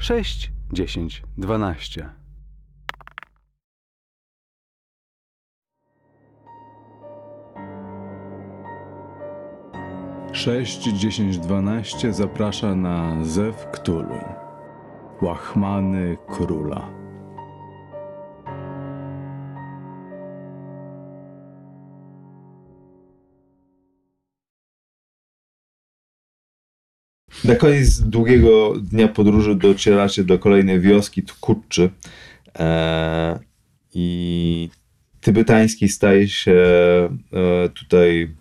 6, 10, 12. Sześć, 10, 12 zaprasza na Zew Cthulhu, łachmany króla. Na koniec długiego dnia podróży docieracie do kolejnej wioski Tkutczy i tybetański staje się tutaj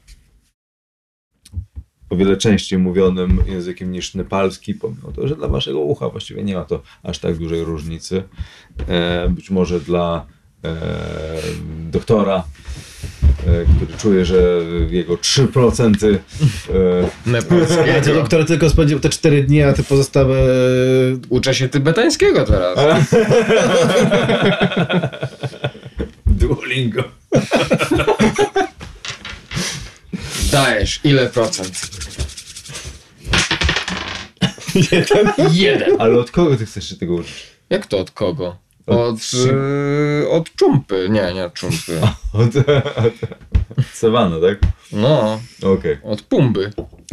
o wiele częściej mówionym językiem niż nepalski, pomimo to, że dla waszego ucha właściwie nie ma to aż tak dużej różnicy. Być może dla doktora, który czuje, że jego 3% nepalskie. Ten doktor tylko spędził te 4 dni, a te pozostałe... Uczę się tybetańskiego teraz. Duolingo. Dajesz, ile procent? 1. Ale od kogo ty chcesz się tego uczyć? Jak to od kogo? Od czumpy. Nie od czumpy. Od Savana, tak? No, Okej. od pumby.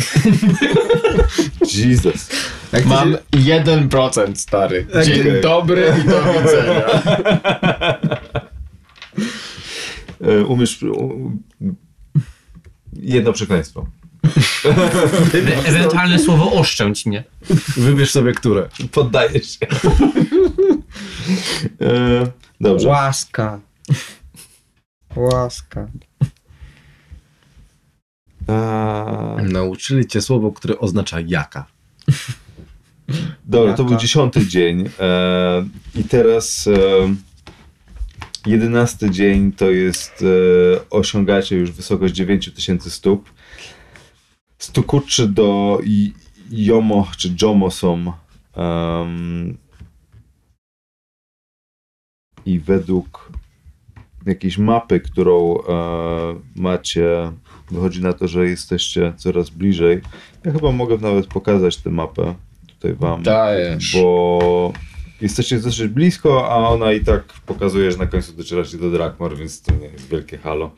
Jesus. Mam 1%, stary. Dzień Okej. dobry i do widzenia. Umiesz... Jedno przekleństwo. Ewentualne słowo oszczędź mnie. Wybierz sobie które. Poddaję się. Dobrze. Łaska. Łaska. Nauczyli cię słowo, które oznacza jaka. Dobra, to był 10 dzień. I teraz 11 dzień to jest osiągacie już wysokość 9000 stóp. Z Tkutczy do Jomo czy Jomo są i według jakiejś mapy, którą macie, wychodzi na to, że jesteście coraz bliżej. Ja chyba mogę nawet pokazać tę mapę tutaj wam. Dajesz. Bo jesteście dosyć blisko, a ona i tak pokazuje, że na końcu docieracie do Drakmar, więc to nie jest wielkie halo.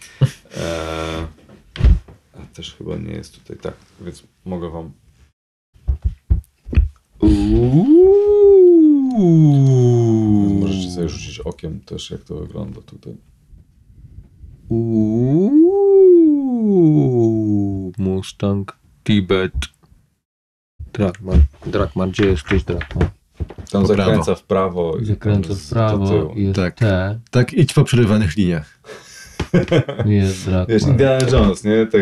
A też chyba nie jest tutaj tak, więc mogę wam... Możecie sobie rzucić okiem też, jak to wygląda tutaj. Mustang, Tibet. Drakmar, gdzie jesteś, Drakmar? Tam Po zakręca prawo. w prawo. i Zakręca tam w jest do prawo, tyłu. jest Tak. T, Tak, idź po przerywanych liniach. jest Drakmar. Wiesz, Indiana Jones, nie? Tak,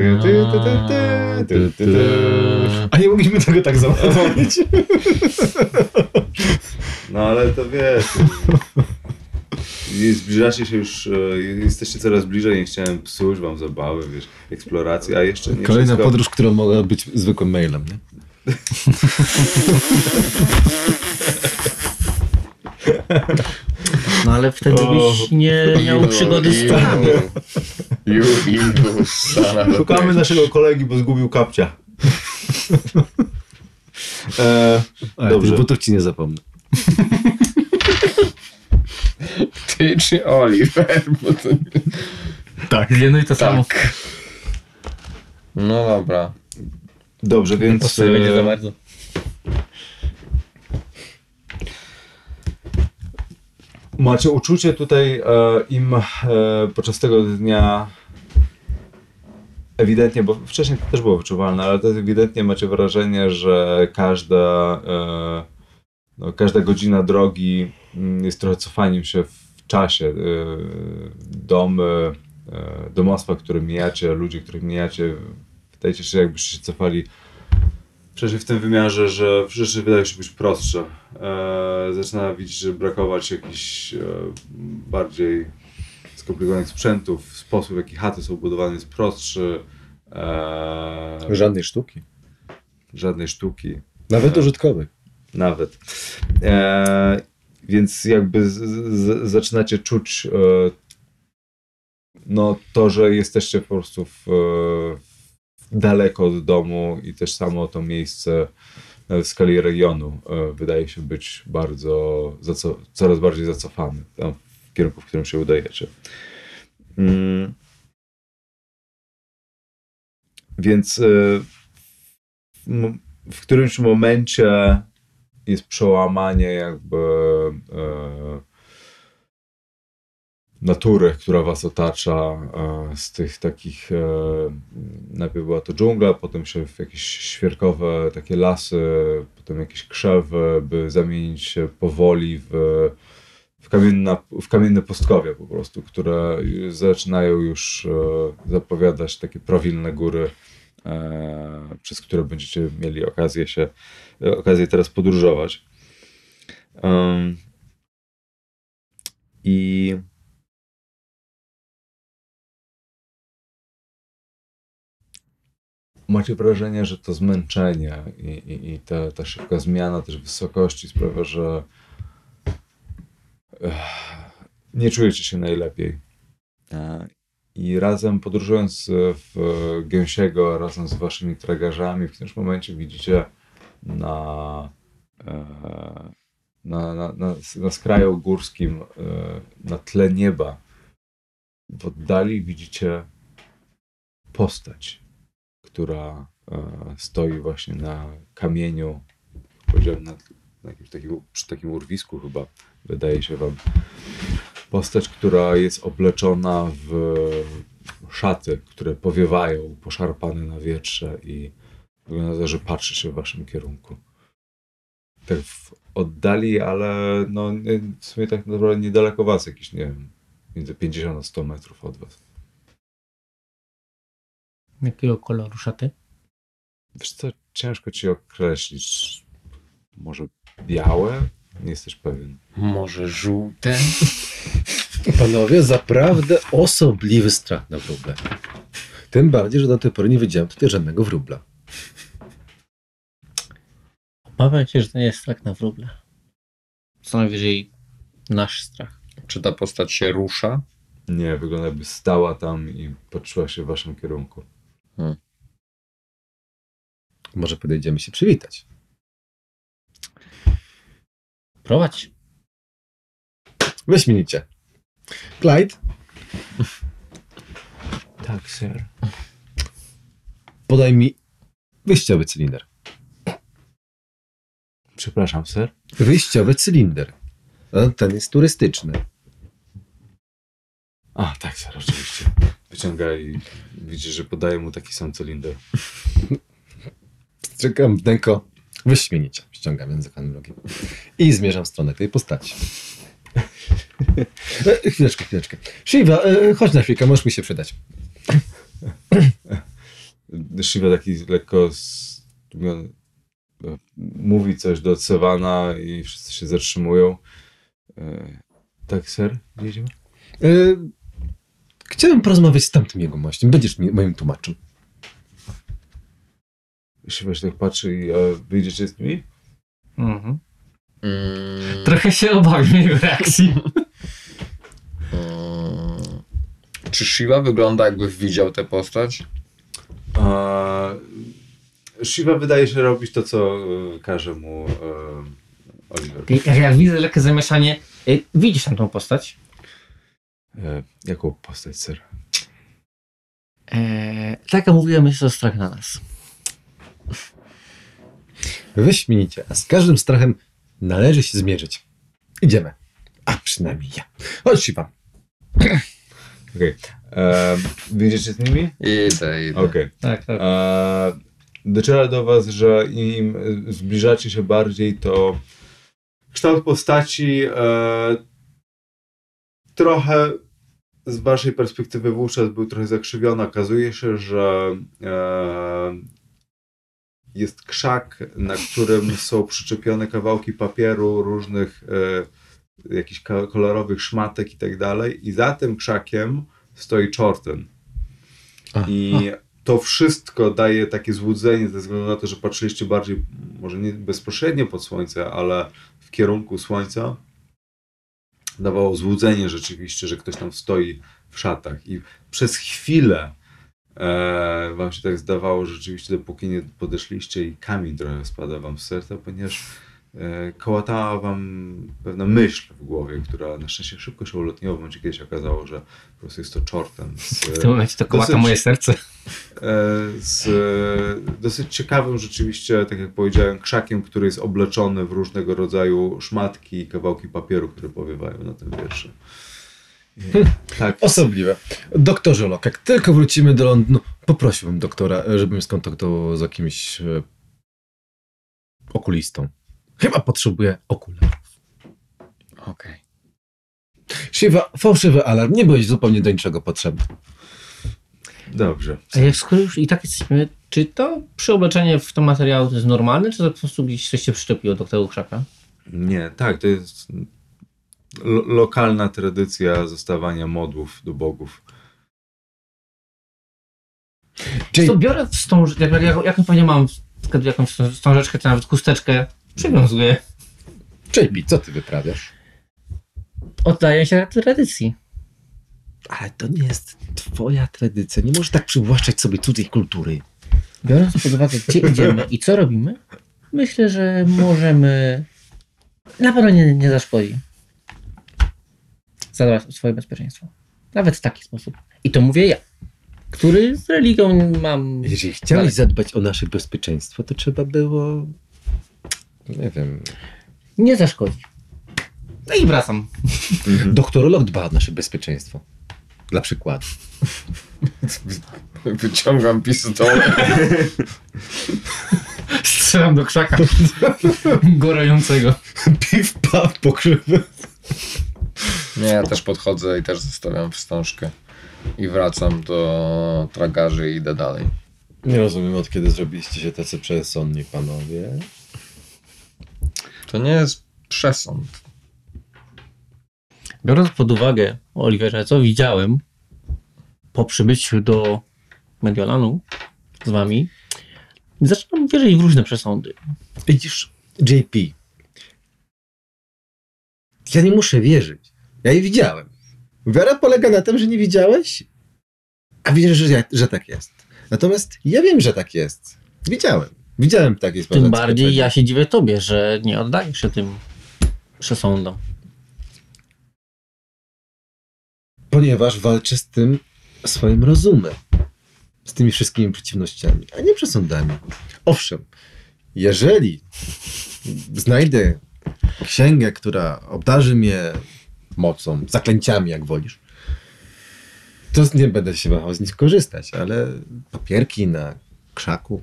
A nie mogliśmy tego tak załatwić. No ale to wiesz. I zbliżacie się już, jesteście coraz bliżej, nie chciałem psuć wam zabawy, wiesz, eksploracji, a jeszcze nie Kolejna wszystko... podróż, która mogła być zwykłym mailem, nie? No ale wtedy byś nie miał przygody z czarami. Szukamy naszego kolegi, bo zgubił kapcia. Ale Dobrze. tych butów ci nie zapomnę. Ty czy Oliver? Bo to... Tak. Jedno i to samo. No dobra. Dobrze, więc... Będzie za bardzo. Macie uczucie tutaj podczas tego dnia ewidentnie, bo wcześniej to też było wyczuwalne, ale to ewidentnie macie wrażenie, że każda godzina drogi jest trochę cofaniem się w czasie. Domy, domostwa, które mijacie, ludzie, których mijacie, wydaje się, jakbyście się cofali przecież w tym wymiarze, że rzeczy wydają się być prostsze. Zaczyna widzieć, że brakować jakichś bardziej skomplikowanych sprzętów. Sposób, w jaki chaty są budowane, jest prostszy. Żadnej sztuki. Żadnej sztuki. Nawet użytkowej. Nawet. Więc jakby zaczynacie czuć to, że jesteście po prostu daleko od domu i też samo to miejsce nawet w skali regionu wydaje się być coraz bardziej zacofany tam w kierunku, w którym się udajecie. Więc w którymś momencie jest przełamanie jakby natury, która was otacza, z tych takich, najpierw była to dżungla, potem się w jakieś świerkowe takie lasy, potem jakieś krzewy, by zamienić się powoli w kamienne pustkowia po prostu, które zaczynają już zapowiadać takie prawilne góry, przez które będziecie mieli okazję teraz podróżować. I macie wrażenie, że to zmęczenie i ta szybka zmiana też wysokości sprawia, że nie czujecie się najlepiej. I razem podróżując w Gęsiego, razem z waszymi tragarzami, w którymś momencie widzicie na skraju górskim, na tle nieba, w oddali widzicie postać, która stoi właśnie na kamieniu, powiedziałem na jakimś przy takim urwisku chyba, wydaje się wam. Postać, która jest obleczona w szaty, które powiewają, poszarpane na wietrze i wygląda, że patrzy się w waszym kierunku. Tak w oddali, ale no, w sumie tak naprawdę niedaleko was, jakieś, nie wiem, między 50 a 100 metrów od was. Jakiego koloru szaty? Wiesz co, ciężko ci określić. Może białe? Nie jesteś pewien. Może żółte? Panowie, zaprawdę osobliwy strach na wróble. Tym bardziej, że do tej pory nie widziałem tutaj żadnego wróbla. Obawiam się, że to nie jest strach na wróble. Co najwyżej nasz strach. Czy ta postać się rusza? Nie, wygląda jakby stała tam i patrzyła się w waszym kierunku. Może podejdziemy się przywitać. Prowadź. Wyśmienicie. Clyde, Tak, sir. podaj mi wyjściowy cylinder. Przepraszam, sir. Wyjściowy cylinder. A ten jest turystyczny. A, tak, sir, oczywiście. Wyciąga i widzisz, że podaje mu taki sam cylinder. Czekam, Denko. Wyśmienicie. Ściągam język analogii. I zmierzam w stronę tej postaci. Chwileczkę. Shiva, chodź na chwilkę, możesz mi się przydać. Shiva taki lekko mówi coś do Sewana i wszyscy się zatrzymują. Tak, sir? Jedziemy? Chciałem porozmawiać z tamtym jego mościem. Będziesz moim tłumaczem. Shiva się tak patrzy i wyjdziecie z nimi? Mhm. Trochę się obawiam jego reakcji. Czy Shiva wygląda, jakby widział tę postać? Shiva wydaje się robić to, co każe mu Oliver. Jak widzę lekkie zamieszanie, widzisz tam tą postać? Jaką postać, sir? Tak jak mówiłem, jest to strach na nas. Wyśmienicie, a z każdym strachem należy się zmierzyć. Idziemy. A przynajmniej ja. Chodź, Shiva. Okej. Wyjdziecie z nimi? Idę. Okej. Tak. Dociera do was, że im zbliżacie się bardziej, to kształt postaci trochę z waszej perspektywy wówczas był trochę zakrzywiony. Okazuje się, że jest krzak, na którym są przyczepione kawałki papieru, różnych jakichś kolorowych szmatek i tak dalej. I za tym krzakiem stoi Chorten. I to wszystko daje takie złudzenie ze względu na to, że patrzyliście bardziej, może nie bezpośrednio pod słońce, ale w kierunku słońca. Dawało złudzenie rzeczywiście, że ktoś tam stoi w szatach. I przez chwilę Wam się tak zdawało, że rzeczywiście dopóki nie podeszliście i kamień trochę spada wam z serca, ponieważ kołatała wam pewna myśl w głowie, która na szczęście szybko się ulotniła, w momencie kiedy się okazało, że po prostu jest to czortem. W tym momencie to kołata dosyć- moje serce. z dosyć ciekawym rzeczywiście, tak jak powiedziałem, krzakiem, który jest obleczony w różnego rodzaju szmatki i kawałki papieru, które powiewają na tym wierszu. Tak. Osobliwe. Doktorze Locke, jak tylko wrócimy do Londynu, poprosiłbym doktora, żebym skontaktował z jakimś okulistą. Chyba potrzebuję okularów. Okej. Shiva, fałszywy alarm, nie byłeś zupełnie do niczego potrzebny. Dobrze. A jak skoro już i tak jesteśmy, czy to przeobleczenie w ten materiał to jest normalne, czy to po prostu gdzieś coś się przyczepiło do tego krzaka? Nie, tak, to jest lokalna tradycja zostawania modłów do bogów. To biorę jak pewnie mam jakąś wstążeczkę, czy nawet chusteczkę, przywiązuję. JP, co ty wyprawiasz? Oddaję się tradycji. Ale to nie jest twoja tradycja. Nie możesz tak przywłaszczać sobie cudzej kultury. Biorąc pod uwagę, gdzie idziemy i co robimy, myślę, że możemy na pewno nie zaszkodzi zadbać o swoje bezpieczeństwo. Nawet w taki sposób. I to mówię ja, który z religią mam... Jeżeli chciałeś zadbać o nasze bezpieczeństwo, to trzeba było... Nie wiem... Nie zaszkodzi. No i wracam. Doktor Locke dba o nasze bezpieczeństwo. Dla przykładu. Wyciągam pistolet. Strzelam do krzaka gorącego. Piw, paw, pokrzywy. Nie, ja też podchodzę i też zostawiam wstążkę. I wracam do tragarzy i idę dalej. Nie rozumiem, od kiedy zrobiliście się tacy przesądni, panowie. To nie jest przesąd. Biorąc pod uwagę, Oliverze, co widziałem po przybyciu do Mediolanu z wami, zaczynam wierzyć w różne przesądy. Widzisz, JP, ja nie muszę wierzyć. Ja je widziałem. Wiara polega na tym, że nie widziałeś, a widzisz, że tak jest. Natomiast ja wiem, że tak jest. Widziałem. Widziałem takie Tym sprawy. bardziej ja się dziwię tobie, że nie oddajesz się tym przesądom. Ponieważ walczę z tym swoim rozumem. Z tymi wszystkimi przeciwnościami, a nie przesądami. Owszem, jeżeli znajdę księgę, która obdarzy mnie mocą, zaklęciami, jak wolisz, to nie będę się wahał z nich korzystać, ale papierki na krzaku.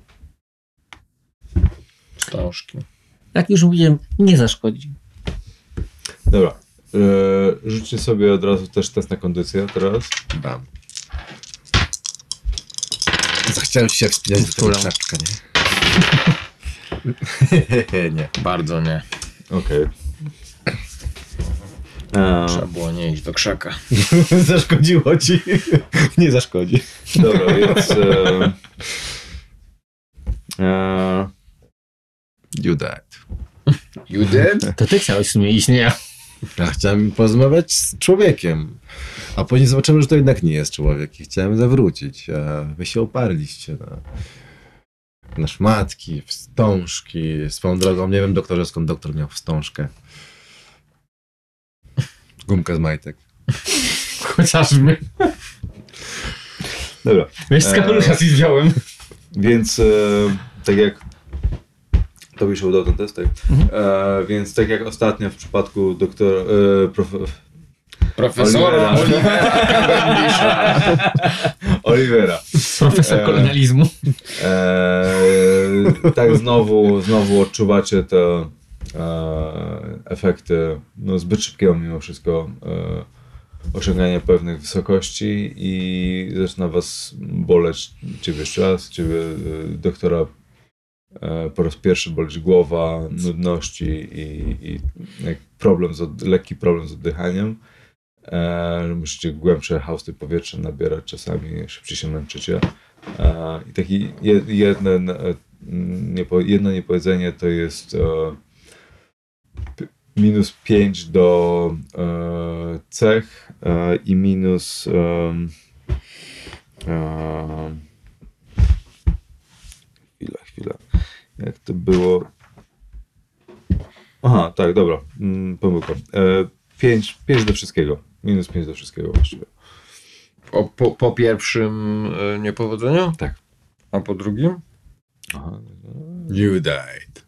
Wstążki. Jak już mówiłem, nie zaszkodzi. Dobra. Rzućcie sobie od razu też test na kondycję teraz. Bam. Zachciałem się wspinać do tego Wczulę. krzaczka, nie? Nie. Bardzo nie. Okej. Trzeba było nie iść do krzaka. Zaszkodziło ci. Nie zaszkodzi. Dobra, więc... You died. You did? To ty chciałeś w sumie iść, nie ja. Ja chciałem porozmawiać z człowiekiem, a później zobaczyłem, że to jednak nie jest człowiek i chciałem zawrócić, a wy się oparliście na szmatki, wstążki. Swoją drogą, nie wiem, doktorze, skąd doktor miał wstążkę. Gumka z majtek. Chociażby. Dobra. Wiesz, z kapelusza ci wziąłem. Więc tak jak tobie się udał ten test, tak? Więc tak jak ostatnio w przypadku Profesora Olivera. Profesor kolonializmu. Tak znowu odczuwacie te efekty zbyt szybkiego mimo wszystko osiągania pewnych wysokości i zaczyna was boleć, ciebie jeszcze raz, ciebie doktora po raz pierwszy boleć głowa, nudności i lekki problem z oddychaniem. Musicie głębsze hausty powietrza nabierać, czasami szybciej się męczycie. I taki jedno niepowiedzenie to jest -5 do cech i minus Chwila. Jak to było? Aha, tak, dobra. Pomyłka. 5 do wszystkiego. Minus 5 do wszystkiego właściwie. Po pierwszym niepowodzeniu? Tak. A po drugim? Aha. You died.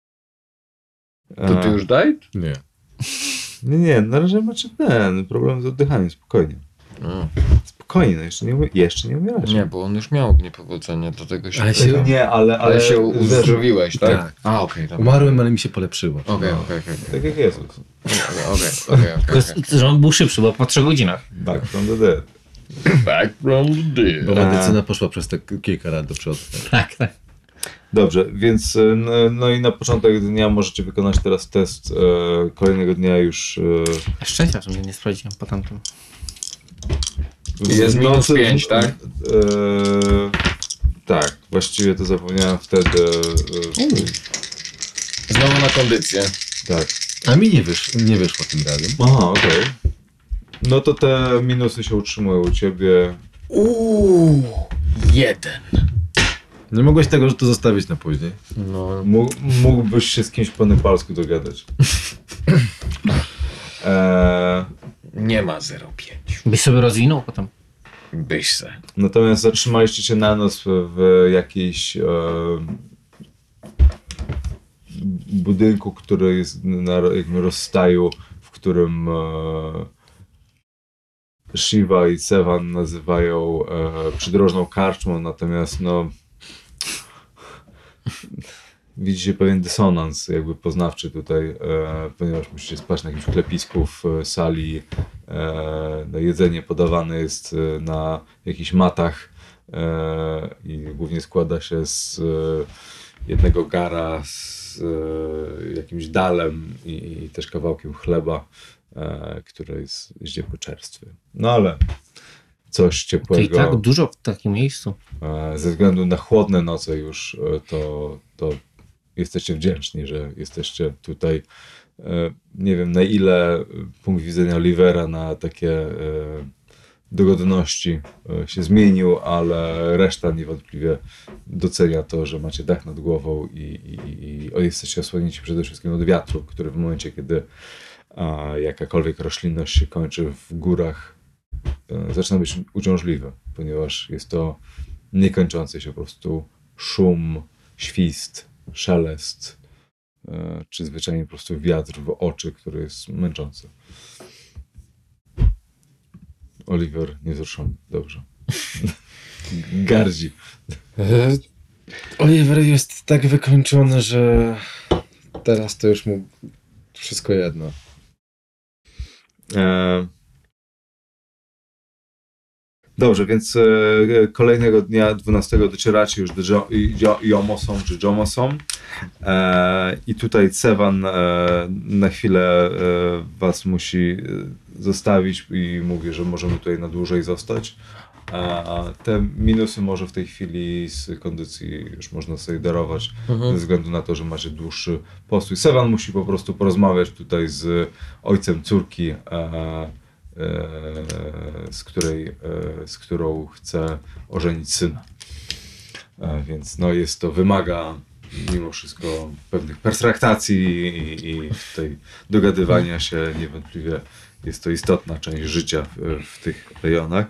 To ty już daj? Nie. Nie, na razie macie ten problem z oddychaniem, spokojnie. Spokojnie, no jeszcze nie umieracie. Nie, bo on już miał niepowodzenie, do tego się... Ale się- Nie, Ale się uzdrowiłeś, tak? Tak. A, okej, dobra. Umarłem, ale mi się polepszyło. Okej. Tak jak Jezus. Tylko, że on był szybszy, bo po 3 godzinach. Back from the dead. Back from the dead. Bo medycyna poszła przez te kilka lat do przodu. Tak, tak. Dobrze, więc no i na początek dnia możecie wykonać teraz test kolejnego dnia już. Szczęścia, że mnie nie sprawdziłem po tamtym. Jest minus 5, tak? Tak, właściwie to zapomniałem wtedy. Znowu na kondycję. Tak. A mi nie wyszło tym razem. Aha, okej. No to te minusy się utrzymują u ciebie. 1. Nie mogłeś tego, że to zostawić na później. No. Mógłbyś się z kimś po nepalsku dogadać. Nie ma 0,5. Byś sobie rozwinął potem. Byś se. Natomiast zatrzymaliście się na noc w jakiejś budynku, który jest na jakimś rozstaju, w którym Shiva i Sevan nazywają przydrożną karczmą, natomiast no widzicie pewien dysonans jakby poznawczy tutaj, ponieważ musicie spać na jakimś klepisku w sali, no jedzenie podawane jest na jakichś matach i głównie składa się z jednego gara z jakimś dalem i też kawałkiem chleba, który jest źle czerstwy. No ale coś To i ciepłego. tak dużo w takim miejscu. Ze względu na chłodne noce już to jesteście wdzięczni, że jesteście tutaj. Nie wiem na ile punkt widzenia Olivera na takie dogodności się zmienił, ale reszta niewątpliwie docenia to, że macie dach nad głową i jesteście osłonięci przede wszystkim od wiatru, który w momencie, kiedy jakakolwiek roślinność się kończy w górach, zaczyna być uciążliwy, ponieważ jest to niekończący się po prostu szum, świst, szelest, czy zwyczajnie po prostu wiatr w oczy, który jest męczący. Oliver niewzruszony. Dobrze. Gardzi. Oliver jest tak wykończony, że teraz to już mu wszystko jedno. Dobrze, więc kolejnego dnia, 12, docieracie już do Jomosom czy Jomosom. I tutaj Sevan na chwilę was musi zostawić i mówi, że możemy tutaj na dłużej zostać. Te minusy może w tej chwili z kondycji już można sobie darować, ze względu na to, że macie dłuższy postój. Sevan musi po prostu porozmawiać tutaj z ojcem córki, z którą chce ożenić syna. Więc no jest to, wymaga mimo wszystko pewnych pertraktacji i tutaj dogadywania się. Niewątpliwie jest to istotna część życia w tych rejonach.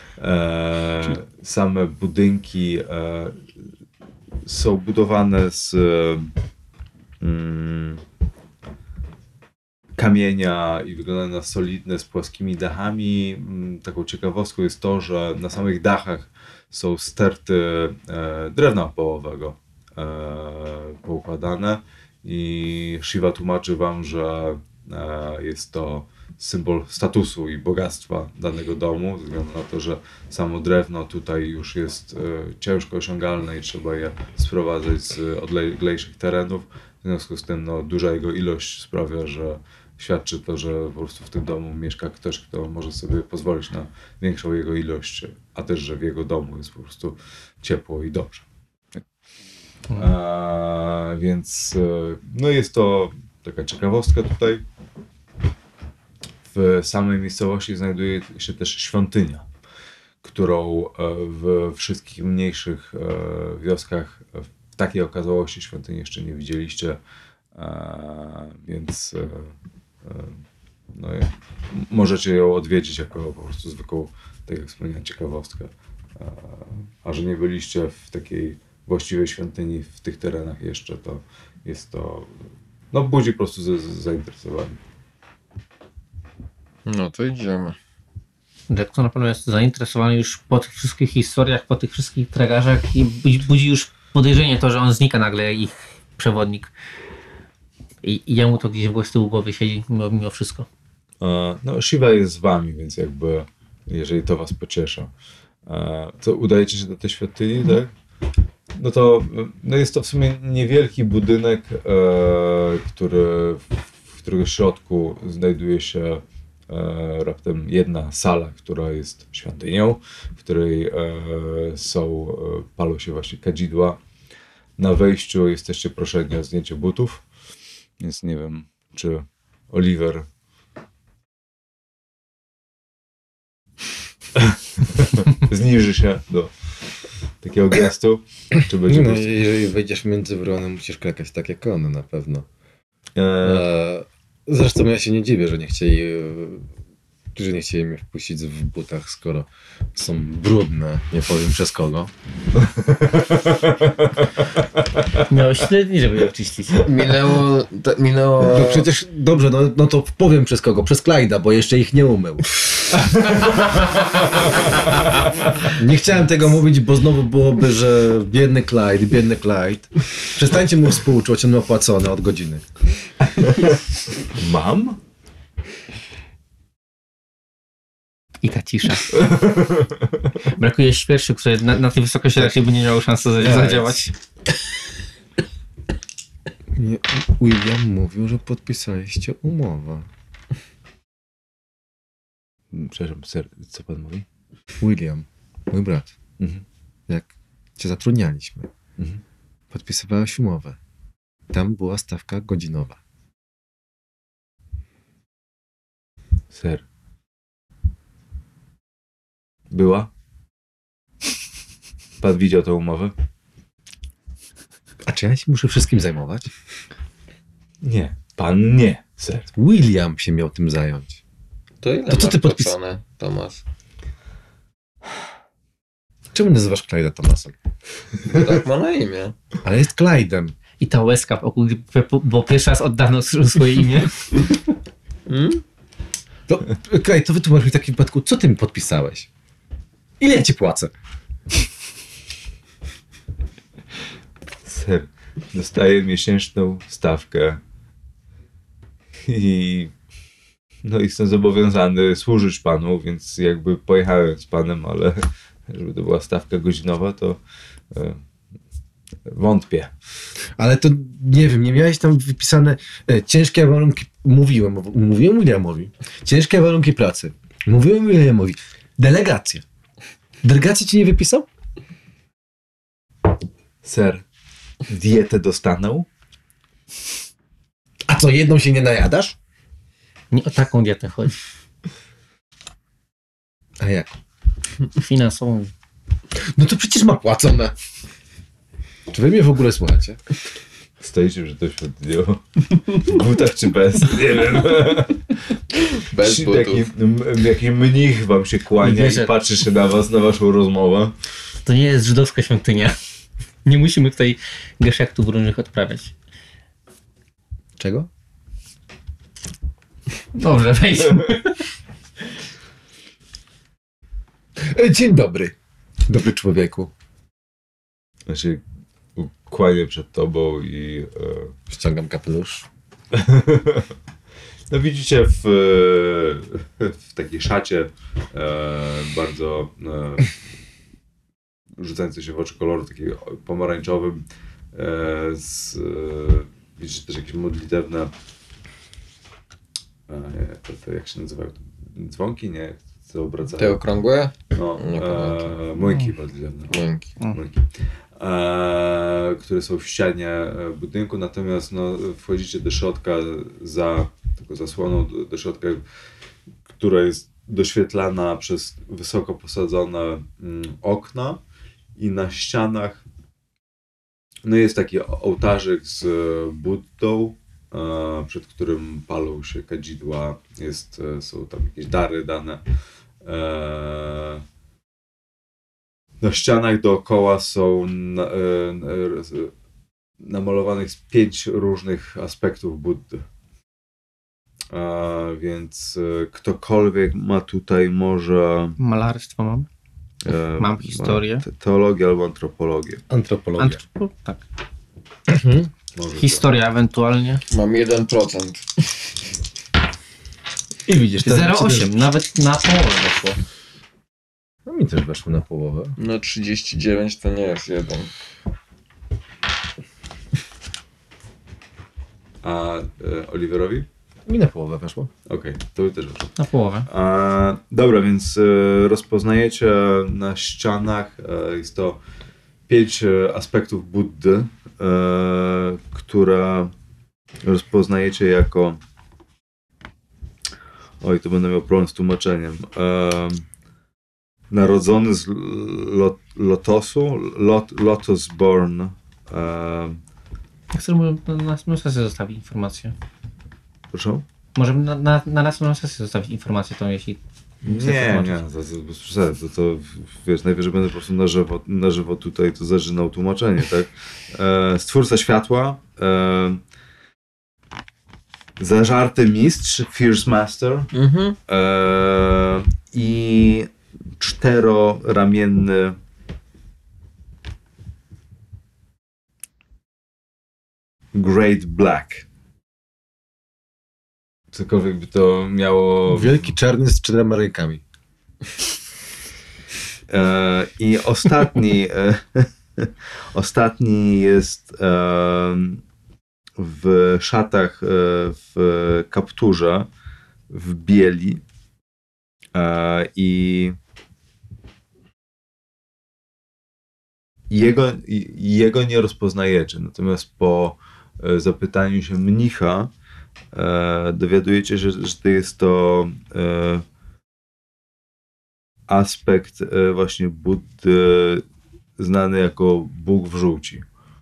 Same budynki są budowane z kamienia i wyglądają na solidne, z płaskimi dachami. Taką ciekawostką jest to, że na samych dachach są sterty drewna połowego poukładane i Shiva tłumaczy wam, że jest to symbol statusu i bogactwa danego domu, ze względu na to, że samo drewno tutaj już jest ciężko osiągalne i trzeba je sprowadzać z odleglejszych terenów. W związku z tym no, duża jego ilość sprawia, że świadczy to, że po prostu w tym domu mieszka ktoś, kto może sobie pozwolić na większą jego ilość, a też, że w jego domu jest po prostu ciepło i dobrze. Więc no jest to taka ciekawostka tutaj. W samej miejscowości znajduje się też świątynia, którą w wszystkich mniejszych wioskach w takiej okazałości świątyni jeszcze nie widzieliście, więc no, możecie ją odwiedzić jako po prostu zwykłą, tak jak wspomniałem, ciekawostkę. A że nie byliście w takiej właściwej świątyni w tych terenach jeszcze, to jest to, no budzi po prostu zainteresowanie. No to idziemy. Jack to na pewno jest zainteresowany już po tych wszystkich historiach, po tych wszystkich tragarzach i budzi już podejrzenie to, że on znika nagle, ich przewodnik. I jemu to gdzieś w tyłu głowy siedzi mimo wszystko. No, Shiva jest z wami, więc jakby, jeżeli to was pociesza, to udajecie się do tej świątyni, tak? No to no jest to w sumie niewielki budynek, w którego środku znajduje się raptem jedna sala, która jest świątynią, w której palą się właśnie kadzidła. Na wejściu jesteście proszeni o zdjęcie butów, więc nie wiem, czy Oliver zniży się do takiego gestu, czy będzie No, po prostu... jeżeli wejdziesz między wrony, musisz krakać tak jak on na pewno. Eee, Zresztą ja się nie dziwię, że nie chcieli mnie wpuścić w butach, skoro są brudne, nie powiem przez kogo. Miałeś tyle dni, żeby je oczyścić. Minęło... No przecież dobrze, no to powiem przez kogo, przez Clyda, bo jeszcze ich nie umył. Nie chciałem tego mówić, bo znowu byłoby, że biedny Clyde. Przestańcie mu współczuć, on ma płacone od godziny. Mam? I ta cisza. Brakuje świerszy, które na tej wysokości raczej by nie miało szansy zadziałać. Nie, William mówił, że podpisaliście umowę. Przepraszam, co pan mówi? William, mój brat, Mhm. jak cię zatrudnialiśmy, Mhm. podpisywałeś umowę. Tam była stawka godzinowa. Ser. Była? Pan widział tę umowę? A czy ja się muszę wszystkim zajmować? Nie. Pan nie, ser. William się miał tym zająć. To ile To co masz ty płacone, Tomasz? Czemu nazywasz Clyda Thomasem? Tak ma na imię. Ale jest Clydem. I ta łezka w oku, bo pierwszy raz od dawna słyszę swoje imię. To, Clyde, to wytłumacz mi w takim wypadku, co ty mi podpisałeś? Ile ja ci płacę? Ser. Dostaję miesięczną stawkę i jestem zobowiązany służyć panu, więc jakby pojechałem z panem, ale żeby to była stawka godzinowa, to wątpię. Ale to, nie wiem, nie miałeś tam wypisane ciężkie warunki, mówiłem Williamowi, ciężkie warunki pracy. Mówiłem Williamowi, delegacja. Delegację ci nie wypisał? Ser, dietę dostaną? A co, jedną się nie najadasz? Nie o taką dietę chodzi. A jak? Finansową. No to przecież ma płacone. Czy wy mnie w ogóle słuchacie? Stoicie przed tą świątynią? W butach czy bez? Nie wiem. Bez butów. Jaki mnich wam się kłania Nie wierzę. i patrzy się na was, na waszą rozmowę. To nie jest żydowska świątynia. Nie musimy tutaj geszektów różnych odprawiać. Czego? Dobrze, wejdźmy. Dzień dobry. Dobry człowieku. Znaczy, kłanię przed tobą i... Ściągam kapelusz. No widzicie w takiej szacie bardzo rzucającej się w oczy koloru takim pomarańczowym widzicie też jakieś modlitewne to jak się nazywają? Dzwonki? Nie? Co obracają? Te okrągłe? No, Nie pamiętam. młynki modlitewne. Męki. Młynki. Które są w ścianie budynku, natomiast wchodzicie do środka za taką zasłoną do środka, która jest doświetlana przez wysoko posadzone okna i na ścianach no jest taki ołtarzyk z Buddą, przed którym palą się kadzidła, są tam jakieś dary dane. Na ścianach dookoła są namalowanych 5 różnych aspektów Buddy. Więc ktokolwiek ma tutaj może Malarstwo mam. Mam historię. Teologię albo antropologię. Antropologia. Tak. Może Historia ewentualnie. Mam 1%. I widzisz, 0,8, nawet na połowę weszło. No mi też weszło na połowę. No 39 to nie jest 1. A Oliverowi? Mi na połowę weszło. Okej, to też weszło. Na połowę. Dobra, więc rozpoznajecie na ścianach, jest to 5 aspektów Buddy, które rozpoznajecie jako... Oj, to będę miał problem z tłumaczeniem. Narodzony z lotosu, Lotus Born. Chcę na następną sesję zostawić informację. Proszę? Możemy na następną sesję zostawić informację tą, jeśli... Nie, bez przesady. To wiesz, najwyżej będę po prostu na żywo tutaj to zaczynał tłumaczenie, tak? Stwórca światła, zażarty mistrz, Fierce Master i 4-ramienny Great Black. Cokolwiek by to miało... Wielki czarny z 4 rękami. I ostatni jest w szatach, w kapturze, w bieli i jego nie rozpoznajecie. Natomiast po zapytaniu się mnicha dowiadujecie się, że to jest to aspekt właśnie Buddy znany jako Bóg w żółci.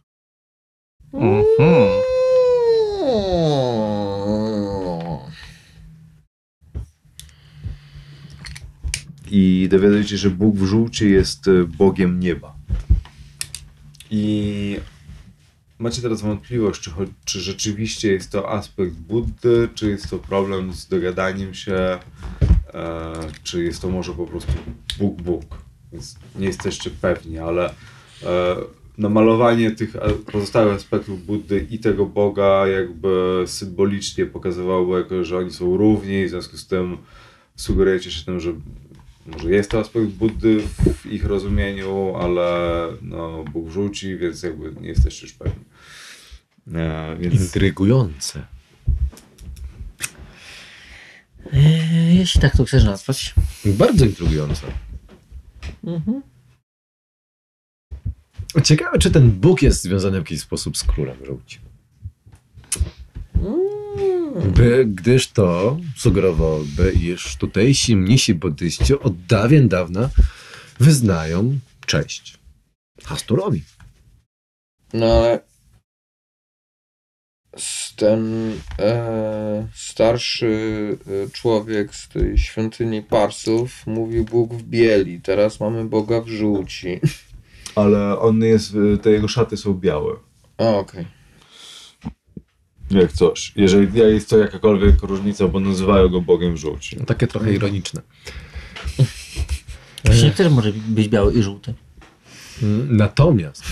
I dowiadujecie się, że Bóg w żółci jest Bogiem nieba. I macie teraz wątpliwość, czy rzeczywiście jest to aspekt Buddy, czy jest to problem z dogadaniem się, czy jest to może po prostu Bóg. Więc nie jesteście pewni, ale namalowanie tych pozostałych aspektów Buddy i tego Boga jakby symbolicznie pokazywało, że oni są równi, w związku z tym sugerujecie się tym, że może jest to aspekt Buddy w ich rozumieniu, ale no, Bóg rzuci, więc jakby nie jesteście już pewni. Więc... Intrygujące. Jeśli tak to chcesz nazwać. Bardzo intrygujące. Ciekawe, czy ten Bóg jest związany w jakiś sposób z królem żółci. Gdyż to sugerowałoby, iż tutejsi mnisi buddyści od dawien dawna wyznają cześć Hasturowi. No ale ten starszy człowiek z tej świątyni Parsów mówił Bóg w bieli, teraz mamy Boga w żółci. Ale on jest, te jego szaty są białe. A, okej. Jak coś. Jeżeli jest to jakakolwiek różnica, bo nazywają go Bogiem w żółci. No, takie trochę ironiczne. Śnieg też może być biały i żółty. Natomiast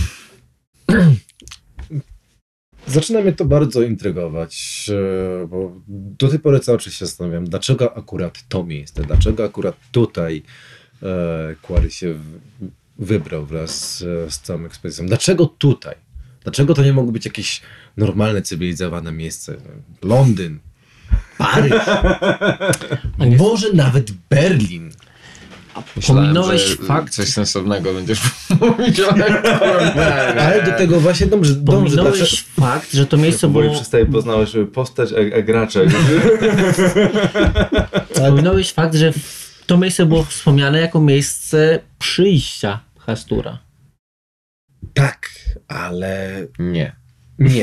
zaczyna mnie to bardzo intrygować, bo do tej pory cały czas się zastanawiam, dlaczego akurat to miejsce, dlaczego akurat tutaj Quarry się wybrał wraz z całą ekspedycją. Dlaczego tutaj? Dlaczego to nie mogło być jakieś normalne, cywilizowane miejsce? Londyn, Paryż, może nawet Berlin. Pominąłeś fakt, Coś sensownego będziesz mówić, Ale do tego właśnie dążę. Pominąłeś fakt, że to miejsce Powoli było... przestaje poznawać postać, a gracza. Pominąłeś fakt, że w To miejsce było wspomniane jako miejsce przyjścia Hastura. Tak, ale Nie. nie.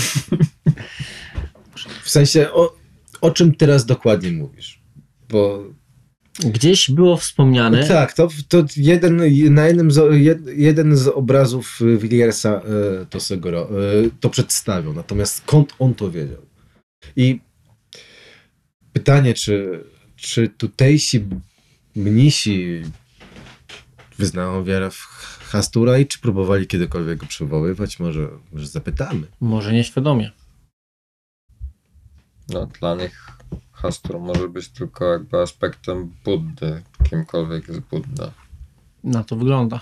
W sensie, o czym teraz dokładnie mówisz? Bo Gdzieś było wspomniane, tak, to jeden z obrazów Villiersa to Segura to przedstawiał, natomiast skąd on to wiedział? I pytanie, czy tutejsi mnisi wyznają wiarę w Hastura i czy próbowali kiedykolwiek go przywoływać? Może zapytamy. może nieświadomie. No, dla nich Hastur może być tylko jakby aspektem Buddy, kimkolwiek jest Budda. Na to wygląda.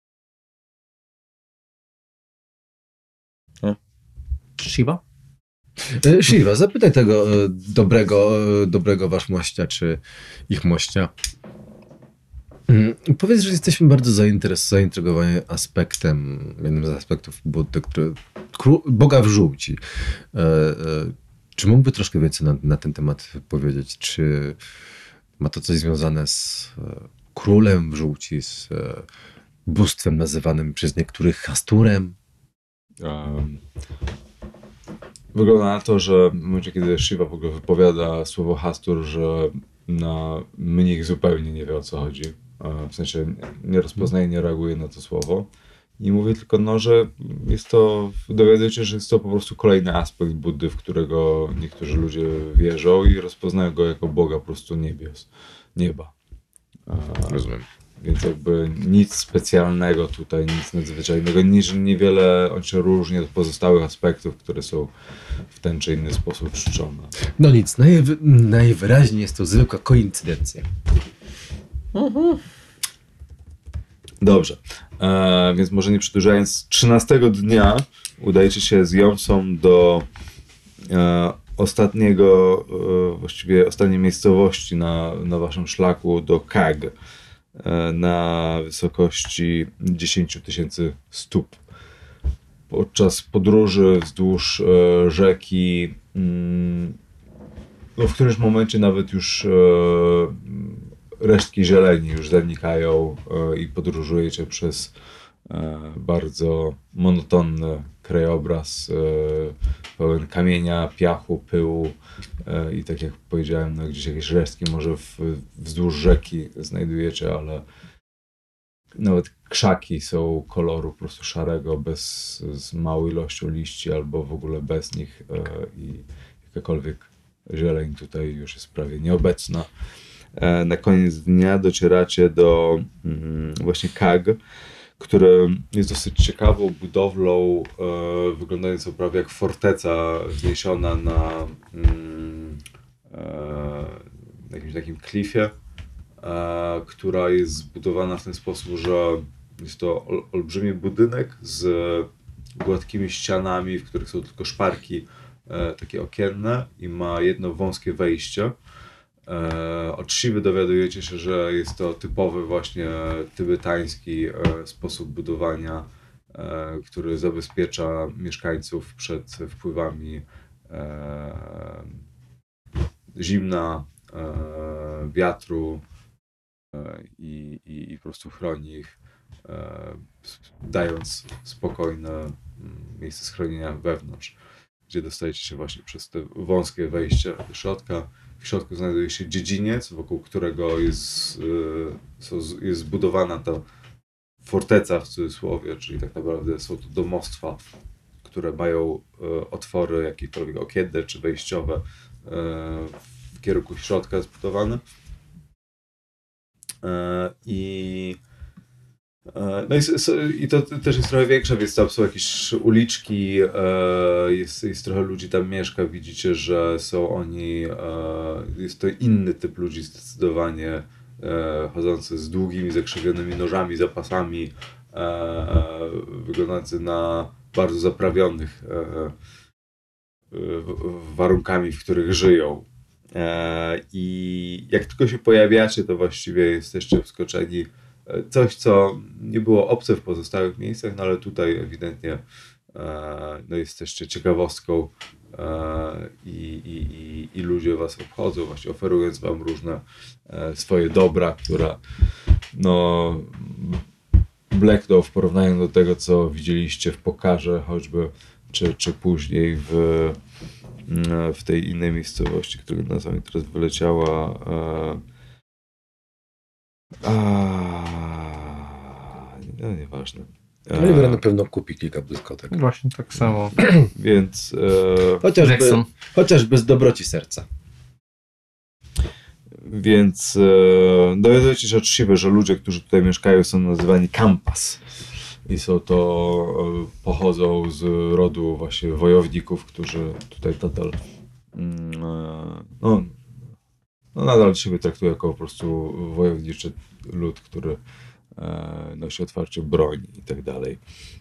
Shiva? Shiva, zapytaj tego dobrego waszmościa, czy ich mościa. Powiedz, że jesteśmy bardzo zaintrygowani jednym z aspektów Buddy, Boga w żółci. Czy mógłby troszkę więcej na ten temat powiedzieć? Czy ma to coś związane z królem w żółci, z bóstwem nazywanym przez niektórych Hasturem? Wygląda na to, że w momencie, kiedy Shiva w ogóle wypowiada słowo Hastur, że mnich zupełnie nie wie, o co chodzi. W sensie nie rozpoznaje, nie reaguje na to słowo. I mówię tylko, że dowiadujecie się, że jest to po prostu kolejny aspekt Buddy, w którego niektórzy ludzie wierzą i rozpoznają go jako Boga po prostu nieba. Rozumiem. Więc jakby nic specjalnego tutaj, nic nadzwyczajnego, niewiele on się różni od pozostałych aspektów, które są w ten czy inny sposób czczone. No nic, najwyraźniej jest to zwykła koincydencja. Dobrze, więc może nie przedłużając, 13 dnia udajecie się z Jomsą do ostatniej miejscowości na waszym szlaku, do Kag, na wysokości 10 000 stóp. Podczas podróży wzdłuż rzeki, w którymś momencie nawet już resztki zieleni już zanikają i podróżujecie przez bardzo monotonny krajobraz pełen kamienia, piachu, pyłu i tak jak powiedziałem, gdzieś jakieś resztki może wzdłuż rzeki znajdujecie, ale nawet krzaki są koloru po prostu szarego, z małą ilością liści albo w ogóle bez nich i jakakolwiek zieleń tutaj już jest prawie nieobecna. Na koniec dnia docieracie do właśnie Kag, które jest dosyć ciekawą budowlą, wyglądającą prawie jak forteca wzniesiona na jakimś takim klifie, która jest zbudowana w ten sposób, że jest to olbrzymi budynek z gładkimi ścianami, w których są tylko szparki takie okienne i ma jedno wąskie wejście. Od Shiwy dowiadujecie się, że jest to typowy właśnie tybetański sposób budowania, który zabezpiecza mieszkańców przed wpływami zimna, wiatru i po prostu chroni ich, dając spokojne miejsce schronienia wewnątrz, gdzie dostajecie się właśnie przez te wąskie wejście do środka. W środku znajduje się dziedziniec, wokół którego jest zbudowana ta forteca w cudzysłowie, czyli tak naprawdę są to domostwa, które mają otwory jakiekolwiek okienne czy wejściowe w kierunku środka zbudowane. I to też jest trochę większe, więc tam są jakieś uliczki, jest trochę ludzi tam mieszka, widzicie, że są oni, jest to inny typ ludzi zdecydowanie, chodzący z długimi, zakrzywionymi nożami, zapasami, wyglądający na bardzo zaprawionych warunkami, w których żyją. I jak tylko się pojawiacie, to właściwie jesteście wskoczeni. Coś, co nie było obce w pozostałych miejscach, no ale tutaj ewidentnie jesteście ciekawostką i ludzie was obchodzą, właśnie oferując wam różne swoje dobra, które no blekną w porównaniu do tego, co widzieliście w Pokarze choćby, czy później w tej innej miejscowości, której nazwa mi teraz wyleciała. No nieważne. Oliver na pewno kupi kilka błyskotek. Właśnie tak samo. Więc Jackson. Chociażby z dobroci serca. Więc dowiadujecie się uczciwie, że ludzie, którzy tutaj mieszkają, są nazywani Kampas. I są to, pochodzą z rodu właśnie wojowników, którzy tutaj nadal no nadal siebie traktują jako po prostu wojowniczy lud, który nosi otwarcie broń i tak dalej.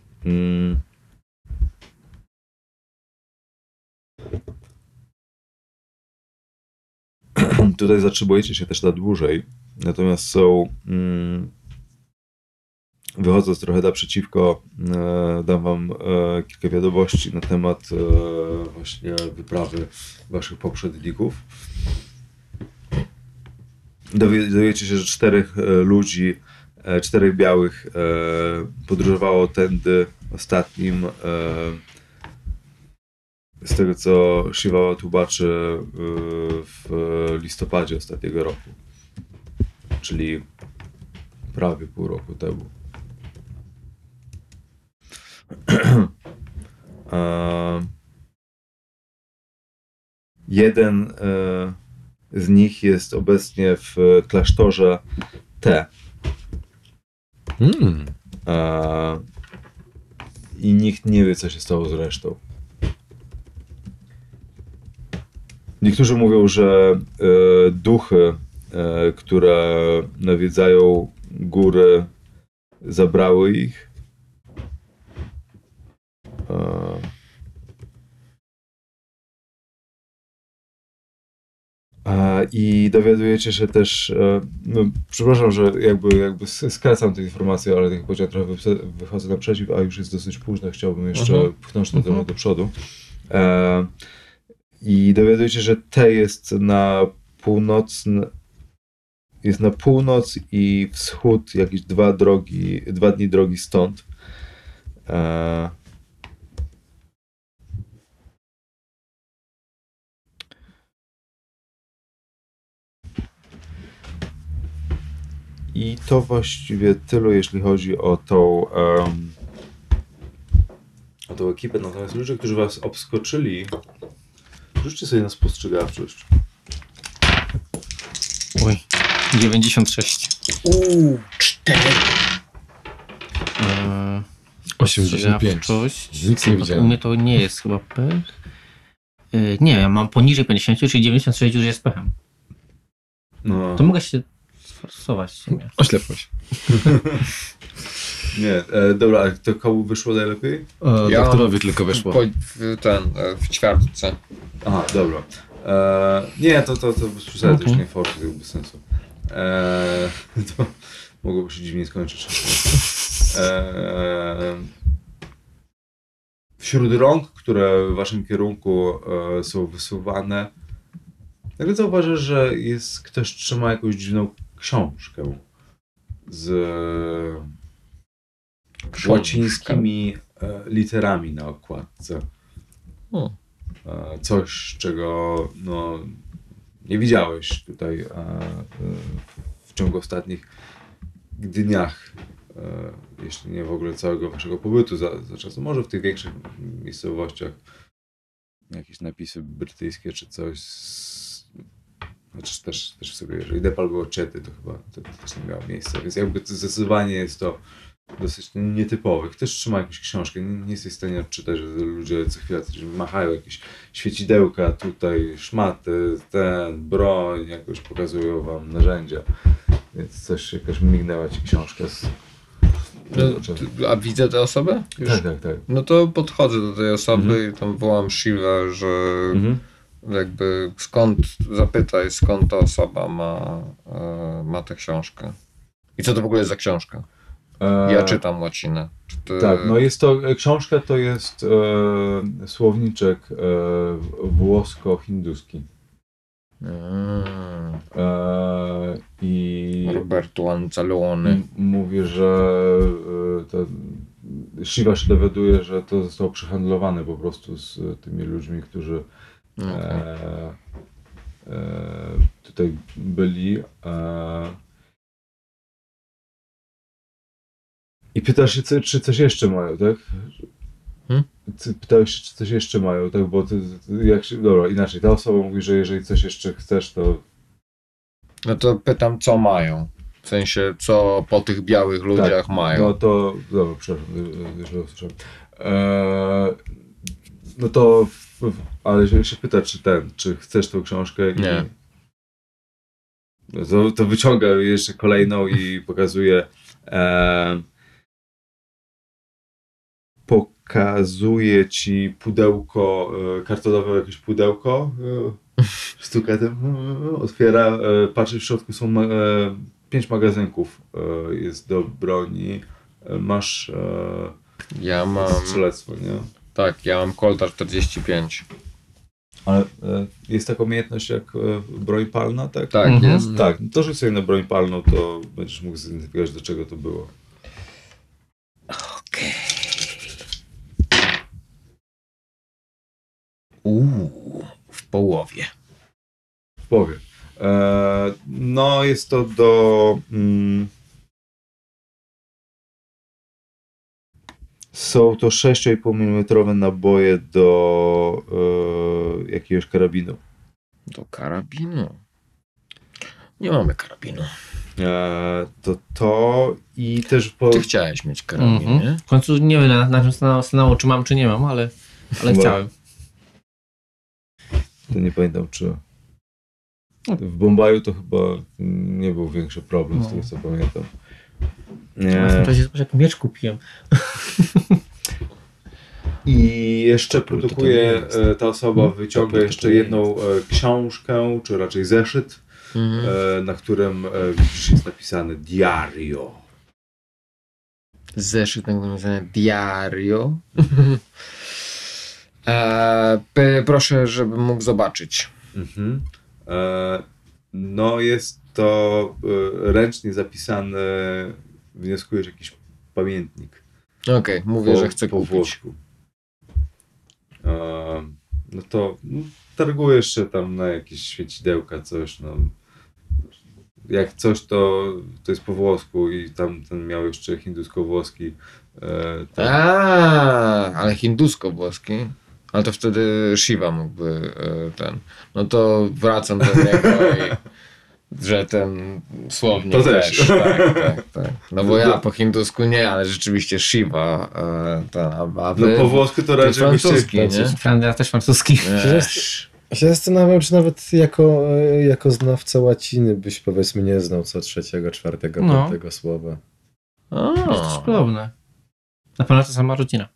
Tutaj zatrzymujecie się też na dłużej, natomiast są wychodząc trochę naprzeciwko, dam wam kilka wiadomości na temat właśnie wyprawy waszych poprzedników. Dowiecie się, że 4 ludzi, 4 białych podróżowało tędy ostatnim, z tego co Shivawa tłumaczy, w listopadzie ostatniego roku, czyli prawie pół roku temu. Jeden z nich jest obecnie w klasztorze T. I nikt nie wie, co się stało z resztą. Niektórzy mówią, że duchy, które nawiedzają góry, zabrały ich. I dowiadujecie się też, no, przepraszam, że jakby skracam tę informację, ale jak powiedziałem, trochę wychodzę naprzeciw, a już jest dosyć późno, chciałbym jeszcze pchnąć ten temat do przodu. I dowiadujecie, że T jest na północ i wschód, jakieś 2 dni drogi stąd. I to właściwie tyle, jeśli chodzi o tą ekipę. Natomiast ludzie, którzy was obskoczyli, rzućcie sobie na spostrzegawczość. Oj, 96. 4. 85. Nic nie U widziałem. mnie to nie jest chyba pech. Nie, ja mam poniżej 50, czyli 96 już jest pechem. No. To mogę się sforsować. Oślepłeś. Nie, dobra, a to komu wyszło najlepiej? Ja Doktorowi tylko weszło. W ćwiartce. Aha, dobra. Nie, to bez przesady, to już nie forty, to bez sensu. To mogłoby się dziwnie skończyć. Wśród rąk, które w waszym kierunku są wysuwane, nagle zauważysz, że ktoś trzyma jakąś dziwną książkę z łacińskimi literami na okładce. Coś, czego no, nie widziałeś tutaj w ciągu ostatnich dniach, jeśli nie w ogóle całego waszego pobytu za czasem. Może w tych większych miejscowościach jakieś napisy brytyjskie czy coś. Znaczy też w sobie, jeżeli Nepal było Czety, to chyba to też nie miało miejsca, więc jakby to zdecydowanie jest to dosyć nietypowe. Ktoś trzyma jakąś książkę, nie jesteś w stanie odczytać, że ludzie co chwilę coś machają, jakieś świecidełka, tutaj szmaty, broń, jakoś pokazują wam narzędzia, więc coś, jakaś mignęła ci książka z... A widzę tę osobę? Już? Tak. No to podchodzę do tej osoby i tam wołam Shivę, że jakby zapytaj skąd ta osoba ma tę książkę. I co to w ogóle jest za książka? Ja czytam łacinę. Tak, no jest to, książka to jest słowniczek włosko-hinduski. I Roberto Anzalone. mówi, że to Shiva się dowiaduje, że to zostało przehandlowane po prostu z tymi ludźmi, którzy tutaj byli. I pytasz się, czy coś jeszcze mają, tak? Pytałeś się, czy coś jeszcze mają, tak? Bo dobra, inaczej. Ta osoba mówi, że jeżeli coś jeszcze chcesz, to... No to pytam, co mają? W sensie, co po tych białych ludziach mają? No to... Dobra, przepraszam, że usłyszałem. No to... Ale się pyta, czy chcesz tą książkę i... Nie. No to wyciąga jeszcze kolejną i pokazuje... Pokazuje ci pudełko, kartonowe jakieś pudełko, stuka tym, otwiera, patrzy w środku, są 5 magazynków, jest do broni, masz Ja mam... strzelectwo, nie? Tak, ja mam Colta 45. Ale jest taka umiejętność jak broń palna, tak? Tak, jest. Tak, no to rzuć sobie na broń palną, to będziesz mógł zidentyfikować, do czego to było. W połowie. W połowie. No jest to do... Są to 6,5 mm naboje do jakiegoś karabinu. Do karabinu. Nie mamy karabinu. To i też Ty chciałeś mieć karabin, nie? W końcu nie wiem na czym stanęło, czy mam, czy nie mam, ale Bo- chciałem. To nie pamiętam, czy... W Bombaju to chyba nie był większy problem, z tego co pamiętam. W tym czasie zobacz, jak miecz kupiłem. I jeszcze produkuje, ta osoba wyciąga jeszcze jedną książkę, czy raczej zeszyt, na którym widzisz jest napisane diario. Zeszyt na napisane diario. Proszę, żebym mógł zobaczyć. Mhm. No jest to ręcznie zapisane, wnioskujesz jakiś pamiętnik. Okej, mówię, że chcę po kupić. włosku. No to targujesz się tam na jakieś świecidełka, coś, no. Jak coś, to jest po włosku i tam ten miał jeszcze hindusko-włoski. Ale hindusko-włoski. Ale to wtedy Shiva mógłby No to wracam do niego i że ten słownik To też. Tak. No bo ja po hindusku nie, ale rzeczywiście Shiva No po włosku to raczej francuski, nie? Ja też francuski. Ja się zastanawiam, czy nawet jako znawca łaciny byś powiedzmy nie znał co 3., 4., 5. słowa. Jest też podobne. Na pewno ta sama rodzina.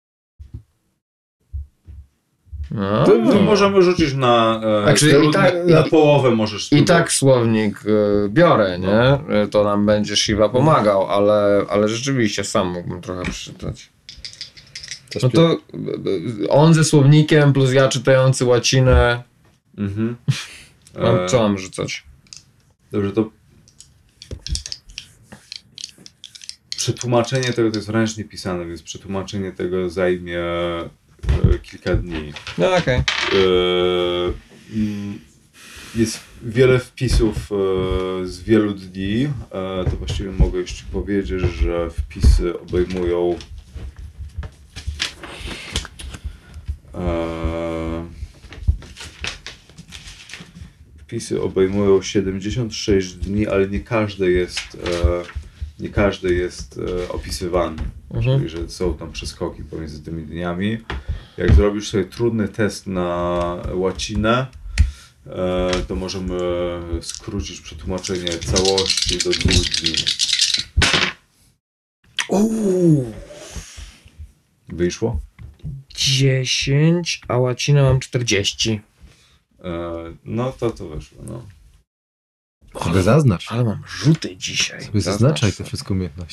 To możemy rzucić na... Znaczy, na połowę możesz I spróbować. tak słownik biorę, nie? To nam będzie Shiva pomagał, ale rzeczywiście sam mógłbym trochę przeczytać. No to on ze słownikiem plus ja czytający łacinę. Mhm. Co mam rzucać? Dobrze, to przetłumaczenie tego to jest ręcznie pisane, więc przetłumaczenie tego zajmie kilka dni. No okej. Jest wiele wpisów z wielu dni. To właściwie mogę już ci powiedzieć, że wpisy obejmują wpisy obejmują 76 dni, ale nie każdy jest opisywany. Czyli, że są tam przeskoki pomiędzy tymi dniami. Jak zrobisz sobie trudny test na łacinę, to możemy skrócić przetłumaczenie całości do 2 dni. Wyszło? 10, a łacinę mam 40. No to wyszło, no. Sobie zaznacz. Ale mam rzuty dzisiaj. Sobie zaznaczaj te wszystkie umiejętności.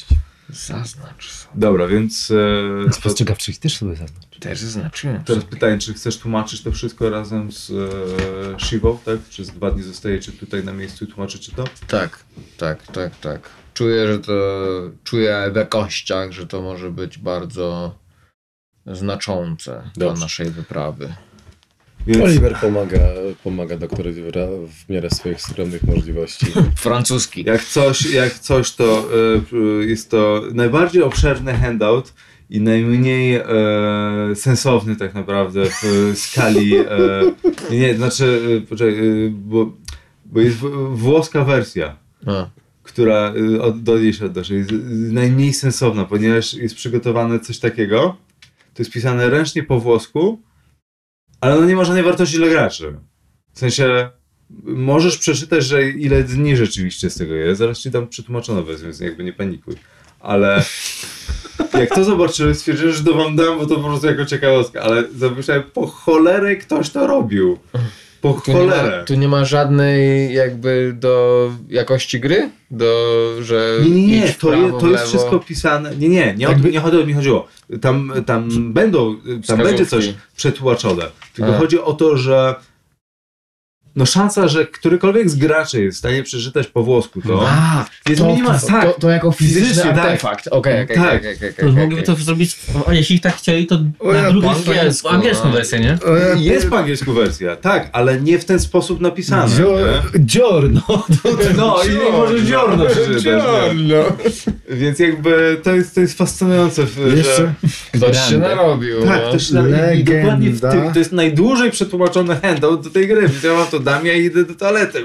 Zaznacz sobie. Dobra, więc Spostrzegawczość też sobie zaznacz. Też zaznaczyłem. teraz pytanie, czy chcesz tłumaczyć to wszystko razem z Shivą, tak? Przez 2 dni zostajecie tutaj na miejscu i tłumaczycie to? Tak. Czuję, że to... Czuję w jakościach, że to może być bardzo znaczące dla Dobrze. naszej wyprawy. Więc Oliver pomaga doktorowi w miarę swoich skromnych możliwości. Francuski. jak coś to jest to najbardziej obszerny handout i najmniej sensowny tak naprawdę w skali. Poczekaj, bo jest włoska wersja, A. która do niej się odnosi. Jest najmniej sensowna, ponieważ jest przygotowane coś takiego. To jest pisane ręcznie po włosku, ale ono nie ma żadnej wartości dla graczy. W sensie możesz przeczytać, że ile dni rzeczywiście z tego jest. Zaraz ci dam przetłumaczoną wersję, więc jakby nie panikuj. Ale jak to zobaczyłem, stwierdziłem, że to wam dam, bo to po prostu jako ciekawostka. Ale zamyślałem, po cholerę ktoś to robił. Po cholerę. Tu nie ma żadnej jakby do jakości gry? Że Nie, idź w to prawo, w jest lewo. wszystko pisane. Nie o mi chodziło. Tam będzie coś przetłumaczone. Tylko A. chodzi o to, że szansa, że którykolwiek z graczy jest w stanie przeczytać po włosku to jest minimalna. Tak, To jako fizyczny Fizycznie, tak. artefakt. Okej. To mogliby to zrobić, jeśli tak chcieli, to na drugą stronę po angielską wersję, nie? Jest po angielsku wersja, tak, ale nie w ten sposób napisane. Giorno. No i nie możesz dziorno przeczytać. Więc jakby to jest fascynujące. Jeszcze Ktoś się narobił. Tak, no. to się i dokładnie w Legenda. tym, to jest najdłużej przetłumaczony handout do tej gry, więc ja mam to dam, ja idę do toalety.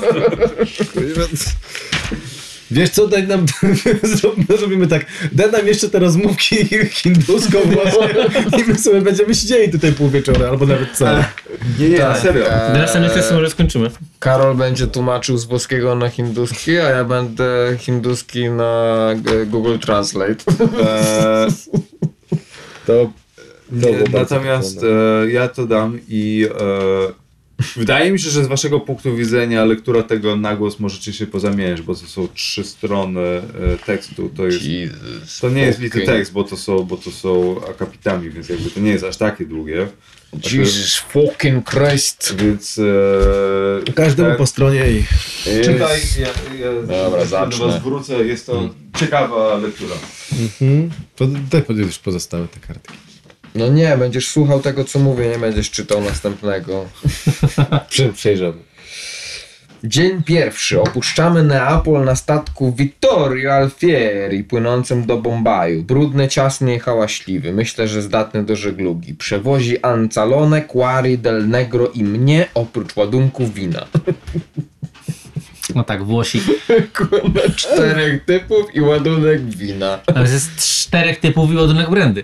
Wiesz co, daj nam, zrobimy tak, daj nam jeszcze te rozmówki hinduską właśnie i my sobie będziemy siedzieli tutaj pół wieczora, albo nawet całe. Nie, na Tak, serio. Teraz ten sesję może skończymy. Karol będzie tłumaczył z włoskiego na hinduski, a ja będę hinduski na Google Translate. To Nie, było bardzo natomiast popularne. ja to dam i wydaje mi się, że z waszego punktu widzenia lektura tego na głos możecie się pozamieniać, bo to są 3 strony tekstu. To nie jest little tekst, bo to są akapitami, więc jakby to nie jest aż takie długie. Jesus fucking Christ. Więc Każdemu po stronie i... czytaj, Dobra, do zacznę. was wrócę, jest to ciekawa lektura. To daj już pozostałe te kartki. No nie, będziesz słuchał tego, co mówię, nie będziesz czytał następnego. Przejrzymy. Dzień pierwszy. Opuszczamy Neapol na statku Vittorio Alfieri płynącym do Bombaju. Brudny, ciasny i hałaśliwy. Myślę, że zdatny do żeglugi. Przewozi Ancalone, Quarry del Negro i mnie oprócz ładunków wina. No tak, Włosi. 4 typów i ładunek wina. Ale jest 4 typów i ładunek brandy.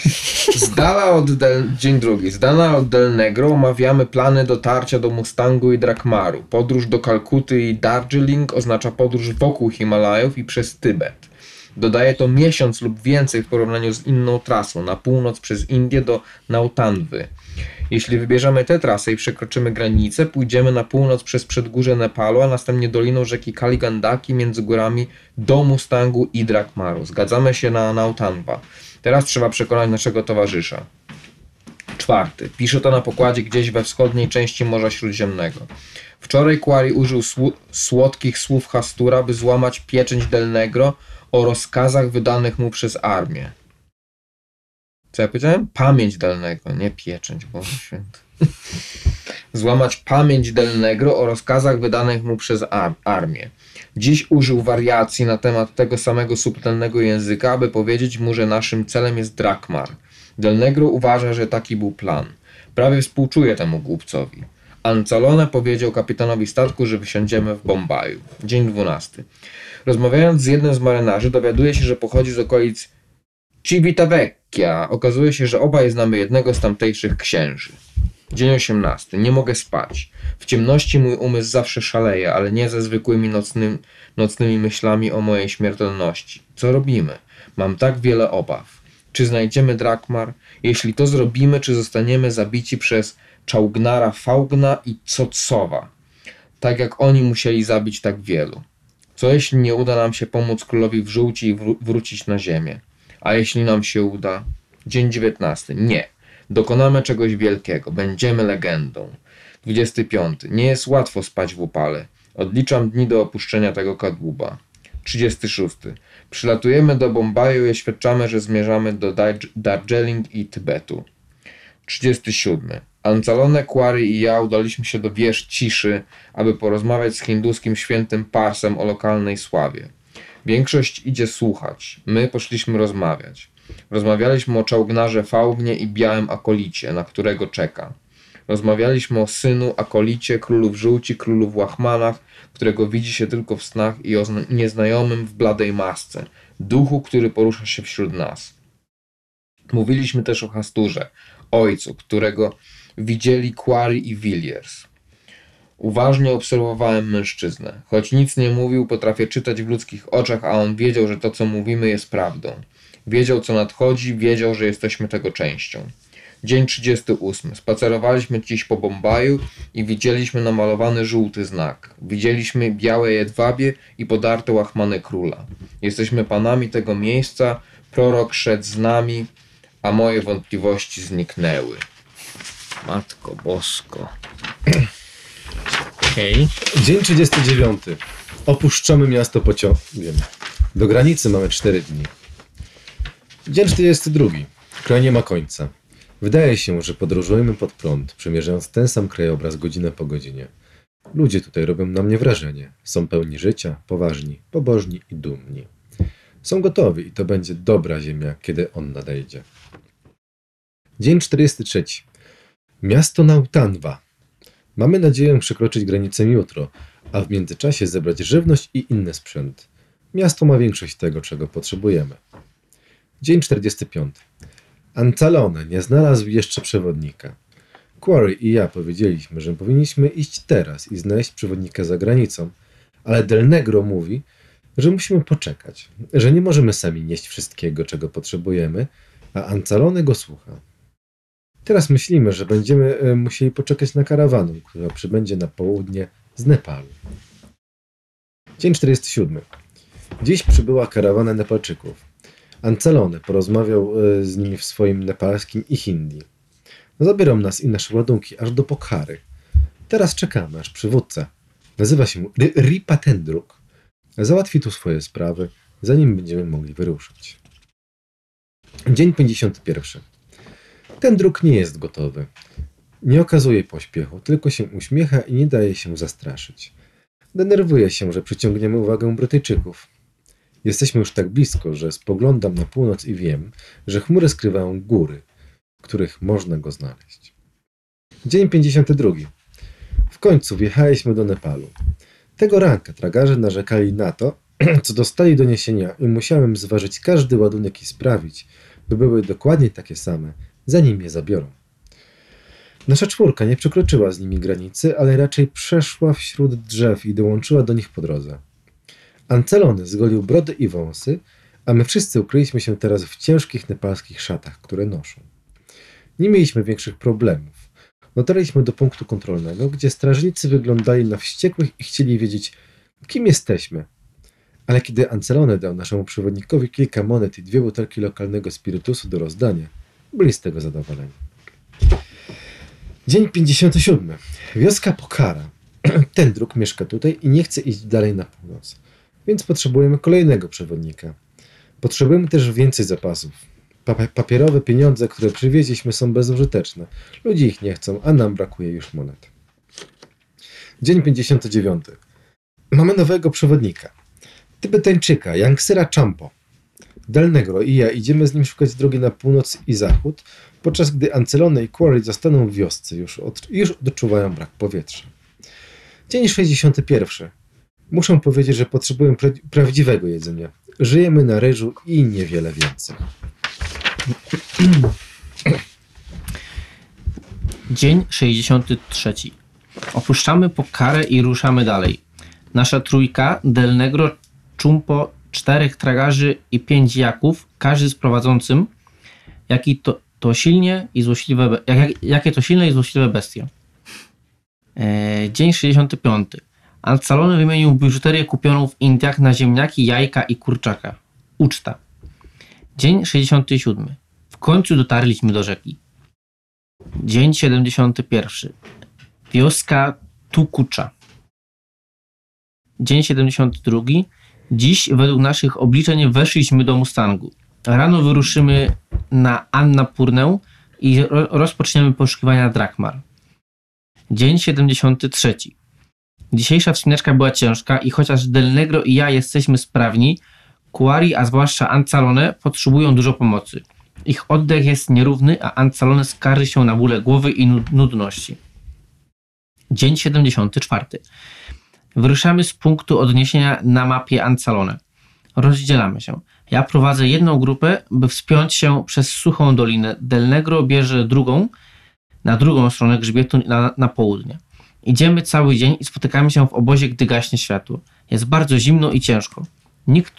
Dzień drugi. Z dala od Del Negro omawiamy plany dotarcia do Mustangu i Drakmaru. Podróż do Kalkuty i Darjeeling oznacza podróż wokół Himalajów i przez Tybet. Dodaje to miesiąc lub więcej w porównaniu z inną trasą, na północ przez Indię do Nautanwy. Jeśli wybierzemy tę trasę i przekroczymy granicę, pójdziemy na północ przez przedgórze Nepalu, a następnie doliną rzeki Kaligandaki między górami do Mustangu i Drakmaru. Zgadzamy się na Nautanwa. Teraz trzeba przekonać naszego towarzysza. 4. Pisze to na pokładzie gdzieś we wschodniej części Morza Śródziemnego. Wczoraj Quarry użył słodkich słów Hastura, by złamać pieczęć Del Negro o rozkazach wydanych mu przez armię. Co ja powiedziałem? Pamięć Del Negro, nie pieczęć, Boże Święty. Złamać pamięć Del Negro o rozkazach wydanych mu przez armię. Dziś użył wariacji na temat tego samego subtelnego języka, aby powiedzieć mu, że naszym celem jest Drakmar. Del Negro uważa, że taki był plan. Prawie współczuje temu głupcowi. Ancalone powiedział kapitanowi statku, że wysiądziemy w Bombaju. Dzień 12. Rozmawiając z jednym z marynarzy, dowiaduje się, że pochodzi z okolic Civitavecchia. Okazuje się, że obaj znamy jednego z tamtejszych księży. Dzień 18. Nie mogę spać. W ciemności mój umysł zawsze szaleje, ale nie ze zwykłymi nocnymi myślami o mojej śmiertelności. Co robimy? Mam tak wiele obaw. Czy znajdziemy Drakmar? Jeśli to zrobimy, czy zostaniemy zabici przez Czaugnara Faugna i Cocowa? Tak jak oni musieli zabić tak wielu. Co jeśli nie uda nam się pomóc królowi w żółci i wrócić na ziemię? A jeśli nam się uda? Dzień 19. Nie. Dokonamy czegoś wielkiego. Będziemy legendą. 25. Nie jest łatwo spać w upale. Odliczam dni do opuszczenia tego kadłuba. 36. Przylatujemy do Bombaju i oświadczamy, że zmierzamy do Darjeeling i Tybetu. 37. Ancalone, Quarry i ja udaliśmy się do wież ciszy, aby porozmawiać z hinduskim świętym Parsem o lokalnej sławie. Większość idzie słuchać. My poszliśmy rozmawiać. Rozmawialiśmy o czołgnarze Fałgnie i białym akolicie, na którego czeka. Rozmawialiśmy o synu, akolicie, królu w żółci, królu w łachmanach, którego widzi się tylko w snach, i o nieznajomym w bladej masce, duchu, który porusza się wśród nas. Mówiliśmy też o Hasturze, ojcu, którego widzieli Quarry i Villiers. Uważnie obserwowałem mężczyznę. Choć nic nie mówił, potrafię czytać w ludzkich oczach, a on wiedział, że to, co mówimy, jest prawdą. Wiedział, co nadchodzi, wiedział, że jesteśmy tego częścią. Dzień 38. Spacerowaliśmy dziś po Bombaju i widzieliśmy namalowany żółty znak. Widzieliśmy białe jedwabie i podarte łachmany króla. Jesteśmy panami tego miejsca, prorok szedł z nami, a moje wątpliwości zniknęły. Matko Bosko. Okej. Dzień 39. Opuszczamy miasto pociągiem. Do granicy mamy 4 dni. Dzień 42. Kraj nie ma końca. Wydaje się, że podróżujemy pod prąd, przemierzając ten sam krajobraz godzinę po godzinie. Ludzie tutaj robią na mnie wrażenie. Są pełni życia, poważni, pobożni i dumni. Są gotowi i to będzie dobra ziemia, kiedy on nadejdzie. Dzień 43. Miasto Nautanwa. Mamy nadzieję przekroczyć granicę jutro, a w międzyczasie zebrać żywność i inny sprzęt. Miasto ma większość tego, czego potrzebujemy. Dzień 45. Ancalone nie znalazł jeszcze przewodnika. Quarry i ja powiedzieliśmy, że powinniśmy iść teraz i znaleźć przewodnika za granicą, ale Del Negro mówi, że musimy poczekać, że nie możemy sami nieść wszystkiego, czego potrzebujemy, a Ancalone go słucha. Teraz myślimy, że będziemy musieli poczekać na karawanę, która przybędzie na południe z Nepalu. Dzień 47. Dziś przybyła karawana Nepalczyków. Ancalone porozmawiał z nimi w swoim nepalskim i hindi. Zabiorą nas i nasze ładunki aż do Pokhary. Teraz czekamy, aż przywódca, nazywa się Ripa Tendruk, załatwi tu swoje sprawy, zanim będziemy mogli wyruszyć. Dzień 51. Tendruk nie jest gotowy. Nie okazuje pośpiechu, tylko się uśmiecha i nie daje się zastraszyć. Denerwuje się, że przyciągniemy uwagę Brytyjczyków. Jesteśmy już tak blisko, że spoglądam na północ i wiem, że chmury skrywają góry, w których można go znaleźć. Dzień 52. W końcu wjechaliśmy do Nepalu. Tego ranka tragarze narzekali na to, co dostali doniesienia i musiałem zważyć każdy ładunek i sprawić, by były dokładnie takie same, zanim je zabiorą. Nasza czwórka nie przekroczyła z nimi granicy, ale raczej przeszła wśród drzew i dołączyła do nich po drodze. Ancalone zgolił brody i wąsy, a my wszyscy ukryliśmy się teraz w ciężkich nepalskich szatach, które noszą. Nie mieliśmy większych problemów. Dotarliśmy do punktu kontrolnego, gdzie strażnicy wyglądali na wściekłych i chcieli wiedzieć, kim jesteśmy. Ale kiedy Ancalone dał naszemu przewodnikowi kilka monet i 2 butelki lokalnego spirytusu do rozdania, byli z tego zadowoleni. Dzień 57. Wioska Pokhara. Tendruk mieszka tutaj i nie chce iść dalej na północ, więc potrzebujemy kolejnego przewodnika. Potrzebujemy też więcej zapasów. Papierowe pieniądze, które przywieźliśmy, są bezużyteczne. Ludzie ich nie chcą, a nam brakuje już monet. Dzień 59. Mamy nowego przewodnika. Tybetańczyka, Yangsyra Champo. Del Negro i ja idziemy z nim szukać drogi na północ i zachód, podczas gdy Ancalone i Quarry zostaną w wiosce, już odczuwają brak powietrza. Dzień 61. Muszę powiedzieć, że potrzebuję prawdziwego jedzenia. Żyjemy na ryżu i niewiele więcej. Dzień 63. Opuszczamy Pokharę i ruszamy dalej. Nasza trójka, Del Negro, Chumpo, 4 tragarzy i 5 jaków, każdy z prowadzącym, jakie to silne i złośliwe bestie. Dzień 65. Ancalone wymienił biżuterię kupioną w Indiach na ziemniaki, jajka i kurczaka. Uczta. Dzień 67. W końcu dotarliśmy do rzeki. Dzień 71. Wioska Tukucza. Dzień 72. Dziś według naszych obliczeń weszliśmy do Mustangu. Rano wyruszymy na Annapurnę i rozpoczniemy poszukiwania Drakmar. Dzień 73. Dzisiejsza wspinaczka była ciężka i chociaż Del Negro i ja jesteśmy sprawni, Kuari, a zwłaszcza Ancalone, potrzebują dużo pomocy. Ich oddech jest nierówny, a Ancalone skarży się na bóle głowy i nudności. Dzień 74. Wyruszamy z punktu odniesienia na mapie Ancalone. Rozdzielamy się. Ja prowadzę jedną grupę, by wspiąć się przez suchą dolinę. Del Negro bierze drugą, na drugą stronę grzbietu na południe. Idziemy cały dzień i spotykamy się w obozie, gdy gaśnie światło. Jest bardzo zimno i ciężko. Nikt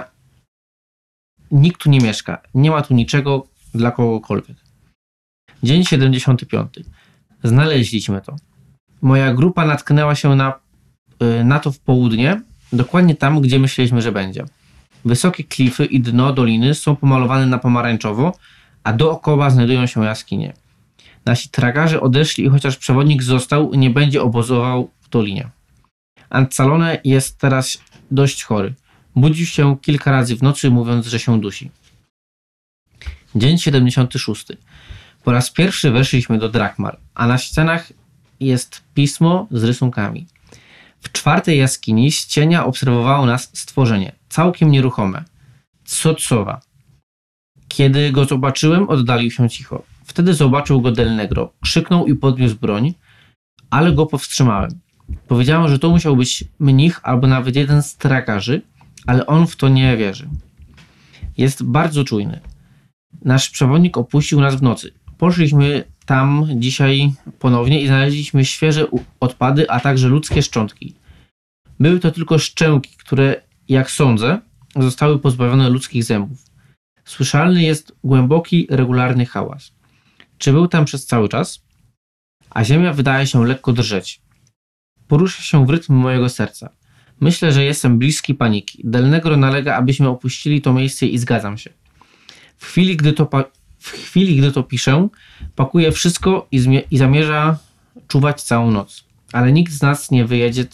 tu nie mieszka. Nie ma tu niczego dla kogokolwiek. Dzień 75. Znaleźliśmy to. Moja grupa natknęła się na to w południe, dokładnie tam, gdzie myśleliśmy, że będzie. Wysokie klify i dno doliny są pomalowane na pomarańczowo, a dookoła znajdują się jaskinie. Nasi tragarze odeszli i chociaż przewodnik został, nie będzie obozował w dolinie. Ancalone jest teraz dość chory. Budził się kilka razy w nocy, mówiąc, że się dusi. Dzień 76. Po raz pierwszy weszliśmy do Drakmar, a na ścianach jest pismo z rysunkami. W 4. jaskini z cienia obserwowało nas stworzenie, całkiem nieruchome. Tsotsowa. Kiedy go zobaczyłem, oddalił się cicho. Wtedy zobaczył go Del Negro. Krzyknął i podniósł broń, ale go powstrzymałem. Powiedziałem, że to musiał być mnich albo nawet jeden z tragarzy, ale on w to nie wierzy. Jest bardzo czujny. Nasz przewodnik opuścił nas w nocy. Poszliśmy tam dzisiaj ponownie i znaleźliśmy świeże odpady, a także ludzkie szczątki. Były to tylko szczęki, które, jak sądzę, zostały pozbawione ludzkich zębów. Słyszalny jest głęboki, regularny hałas. Czy był tam przez cały czas? A ziemia wydaje się lekko drżeć. Porusza się w rytm mojego serca. Myślę, że jestem bliski paniki. Del Negro nalega, abyśmy opuścili to miejsce i zgadzam się. W chwili, gdy to piszę, pakuję wszystko i zamierza czuwać całą noc. Ale nikt z nas nie wyjedzie.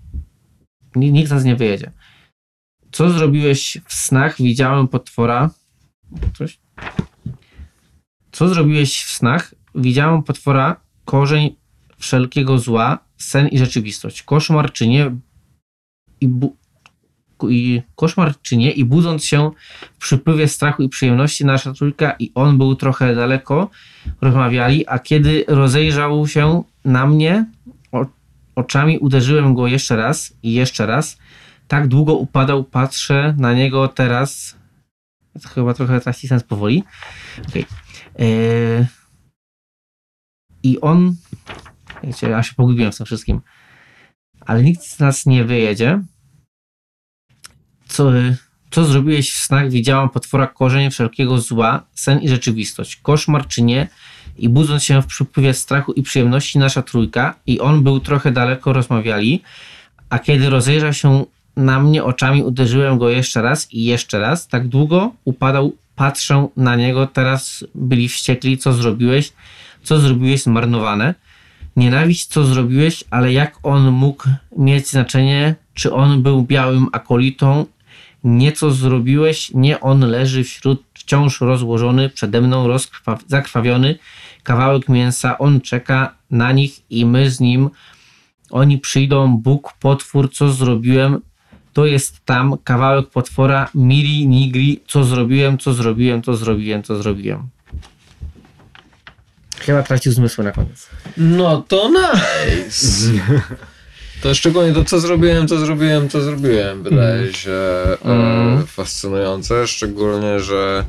Co zrobiłeś w snach? Widziałem potwora. Co zrobiłeś w snach? Widziałem potwora, korzeń wszelkiego zła, sen i rzeczywistość. Koszmar czy nie? Koszmar czy nie? I budząc się w przypływie strachu i przyjemności, nasza trójka i on był trochę daleko, rozmawiali, a kiedy rozejrzał się na mnie, oczami uderzyłem go jeszcze raz i jeszcze raz. Tak długo upadał, patrzę na niego teraz. To chyba trochę traci sens powoli. Okay. I on... Wiecie, ja się pogubiłem w tym wszystkim. Ale nikt z nas nie wyjedzie. Co zrobiłeś w snach? Widziałam potwora, korzeń wszelkiego zła, sen i rzeczywistość. Koszmar czy nie? I budząc się w przypływie strachu i przyjemności, nasza trójka i on był trochę daleko, rozmawiali, a kiedy rozejrzał się na mnie, oczami uderzyłem go jeszcze raz i jeszcze raz. Tak długo upadał, patrzę na niego, teraz byli wściekli. Co zrobiłeś? Co zrobiłeś? Zmarnowane. Nienawiść, co zrobiłeś, ale jak on mógł mieć znaczenie? Czy on był białym akolitą? Nie co zrobiłeś, nie on leży wciąż rozłożony przede mną, zakrwawiony, kawałek mięsa, on czeka na nich i my z nim. Oni przyjdą, Bóg, potwór, co zrobiłem? To jest tam, kawałek potwora, mili, nigli, co zrobiłem? Chyba tracił zmysły na koniec. No to nice. To szczególnie to, co zrobiłem, wydaje się fascynujące. Szczególnie, że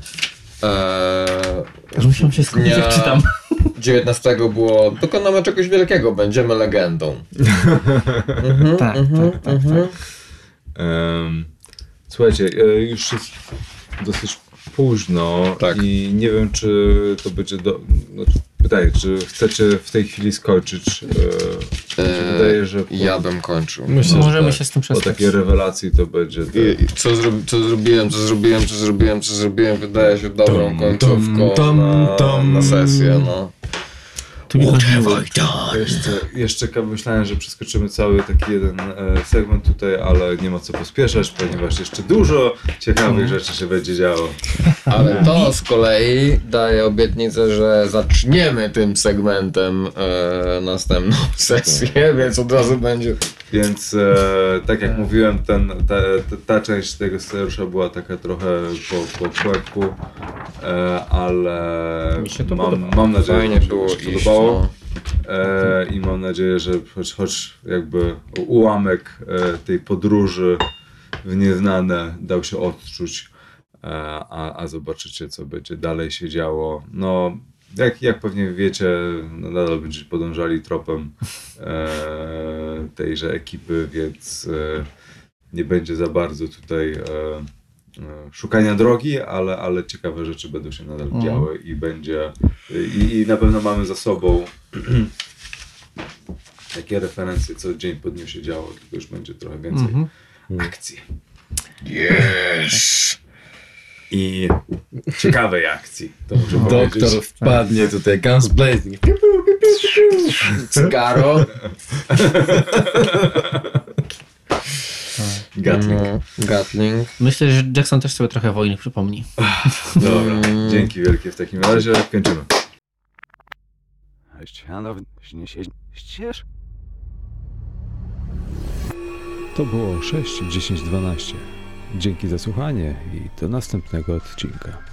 Muszę się skupić, jak czytam. 19 było, dokonamy czegoś wielkiego, będziemy legendą. Tak. Słuchajcie, już jest dosyć późno i nie wiem, czy to będzie pytanie, czy chcecie w tej chwili skończyć Mi się wydaje, że Ja bym kończył. Myślę, że Możemy tak. się z tym po przespać. takiej rewelacji to będzie... Co zrobiłem, wydaje się dobrą końcówką na sesję, no. Tu mi chodziło. Jeszcze myślałem, że przeskoczymy cały taki jeden segment tutaj, ale nie ma co pospieszać, ponieważ jeszcze dużo ciekawych rzeczy się będzie działo. Ale to z kolei daje obietnicę, że zaczniemy tym segmentem następną sesję, więc od razu będzie... Więc tak jak mówiłem, ta część tego scenariusza była taka trochę po kłębku, ale Mi się to mam nadzieję, Fajnie że się było komuś iść, podobało. no. I mam nadzieję, że choć jakby ułamek tej podróży w nieznane dał się odczuć, a zobaczycie, co będzie dalej się działo. No, jak pewnie wiecie, no nadal będziecie podążali tropem tejże ekipy, więc nie będzie za bardzo tutaj szukania drogi, ale ciekawe rzeczy będą się nadal działy i będzie i na pewno mamy za sobą takie referencje, co dzień po dniu się działo, tylko już będzie trochę więcej akcji. Yes! I ciekawej akcji, to muszę powiedzieć. Doktor wpadnie tutaj, guns blazing. Cygaro. Gatling. Gatling. Myślę, że Jackson też sobie trochę wojny przypomni. Dobra, dzięki wielkie w takim razie, kończymy. Ścież? To było 6, 10, 12. Dzięki za słuchanie i do następnego odcinka.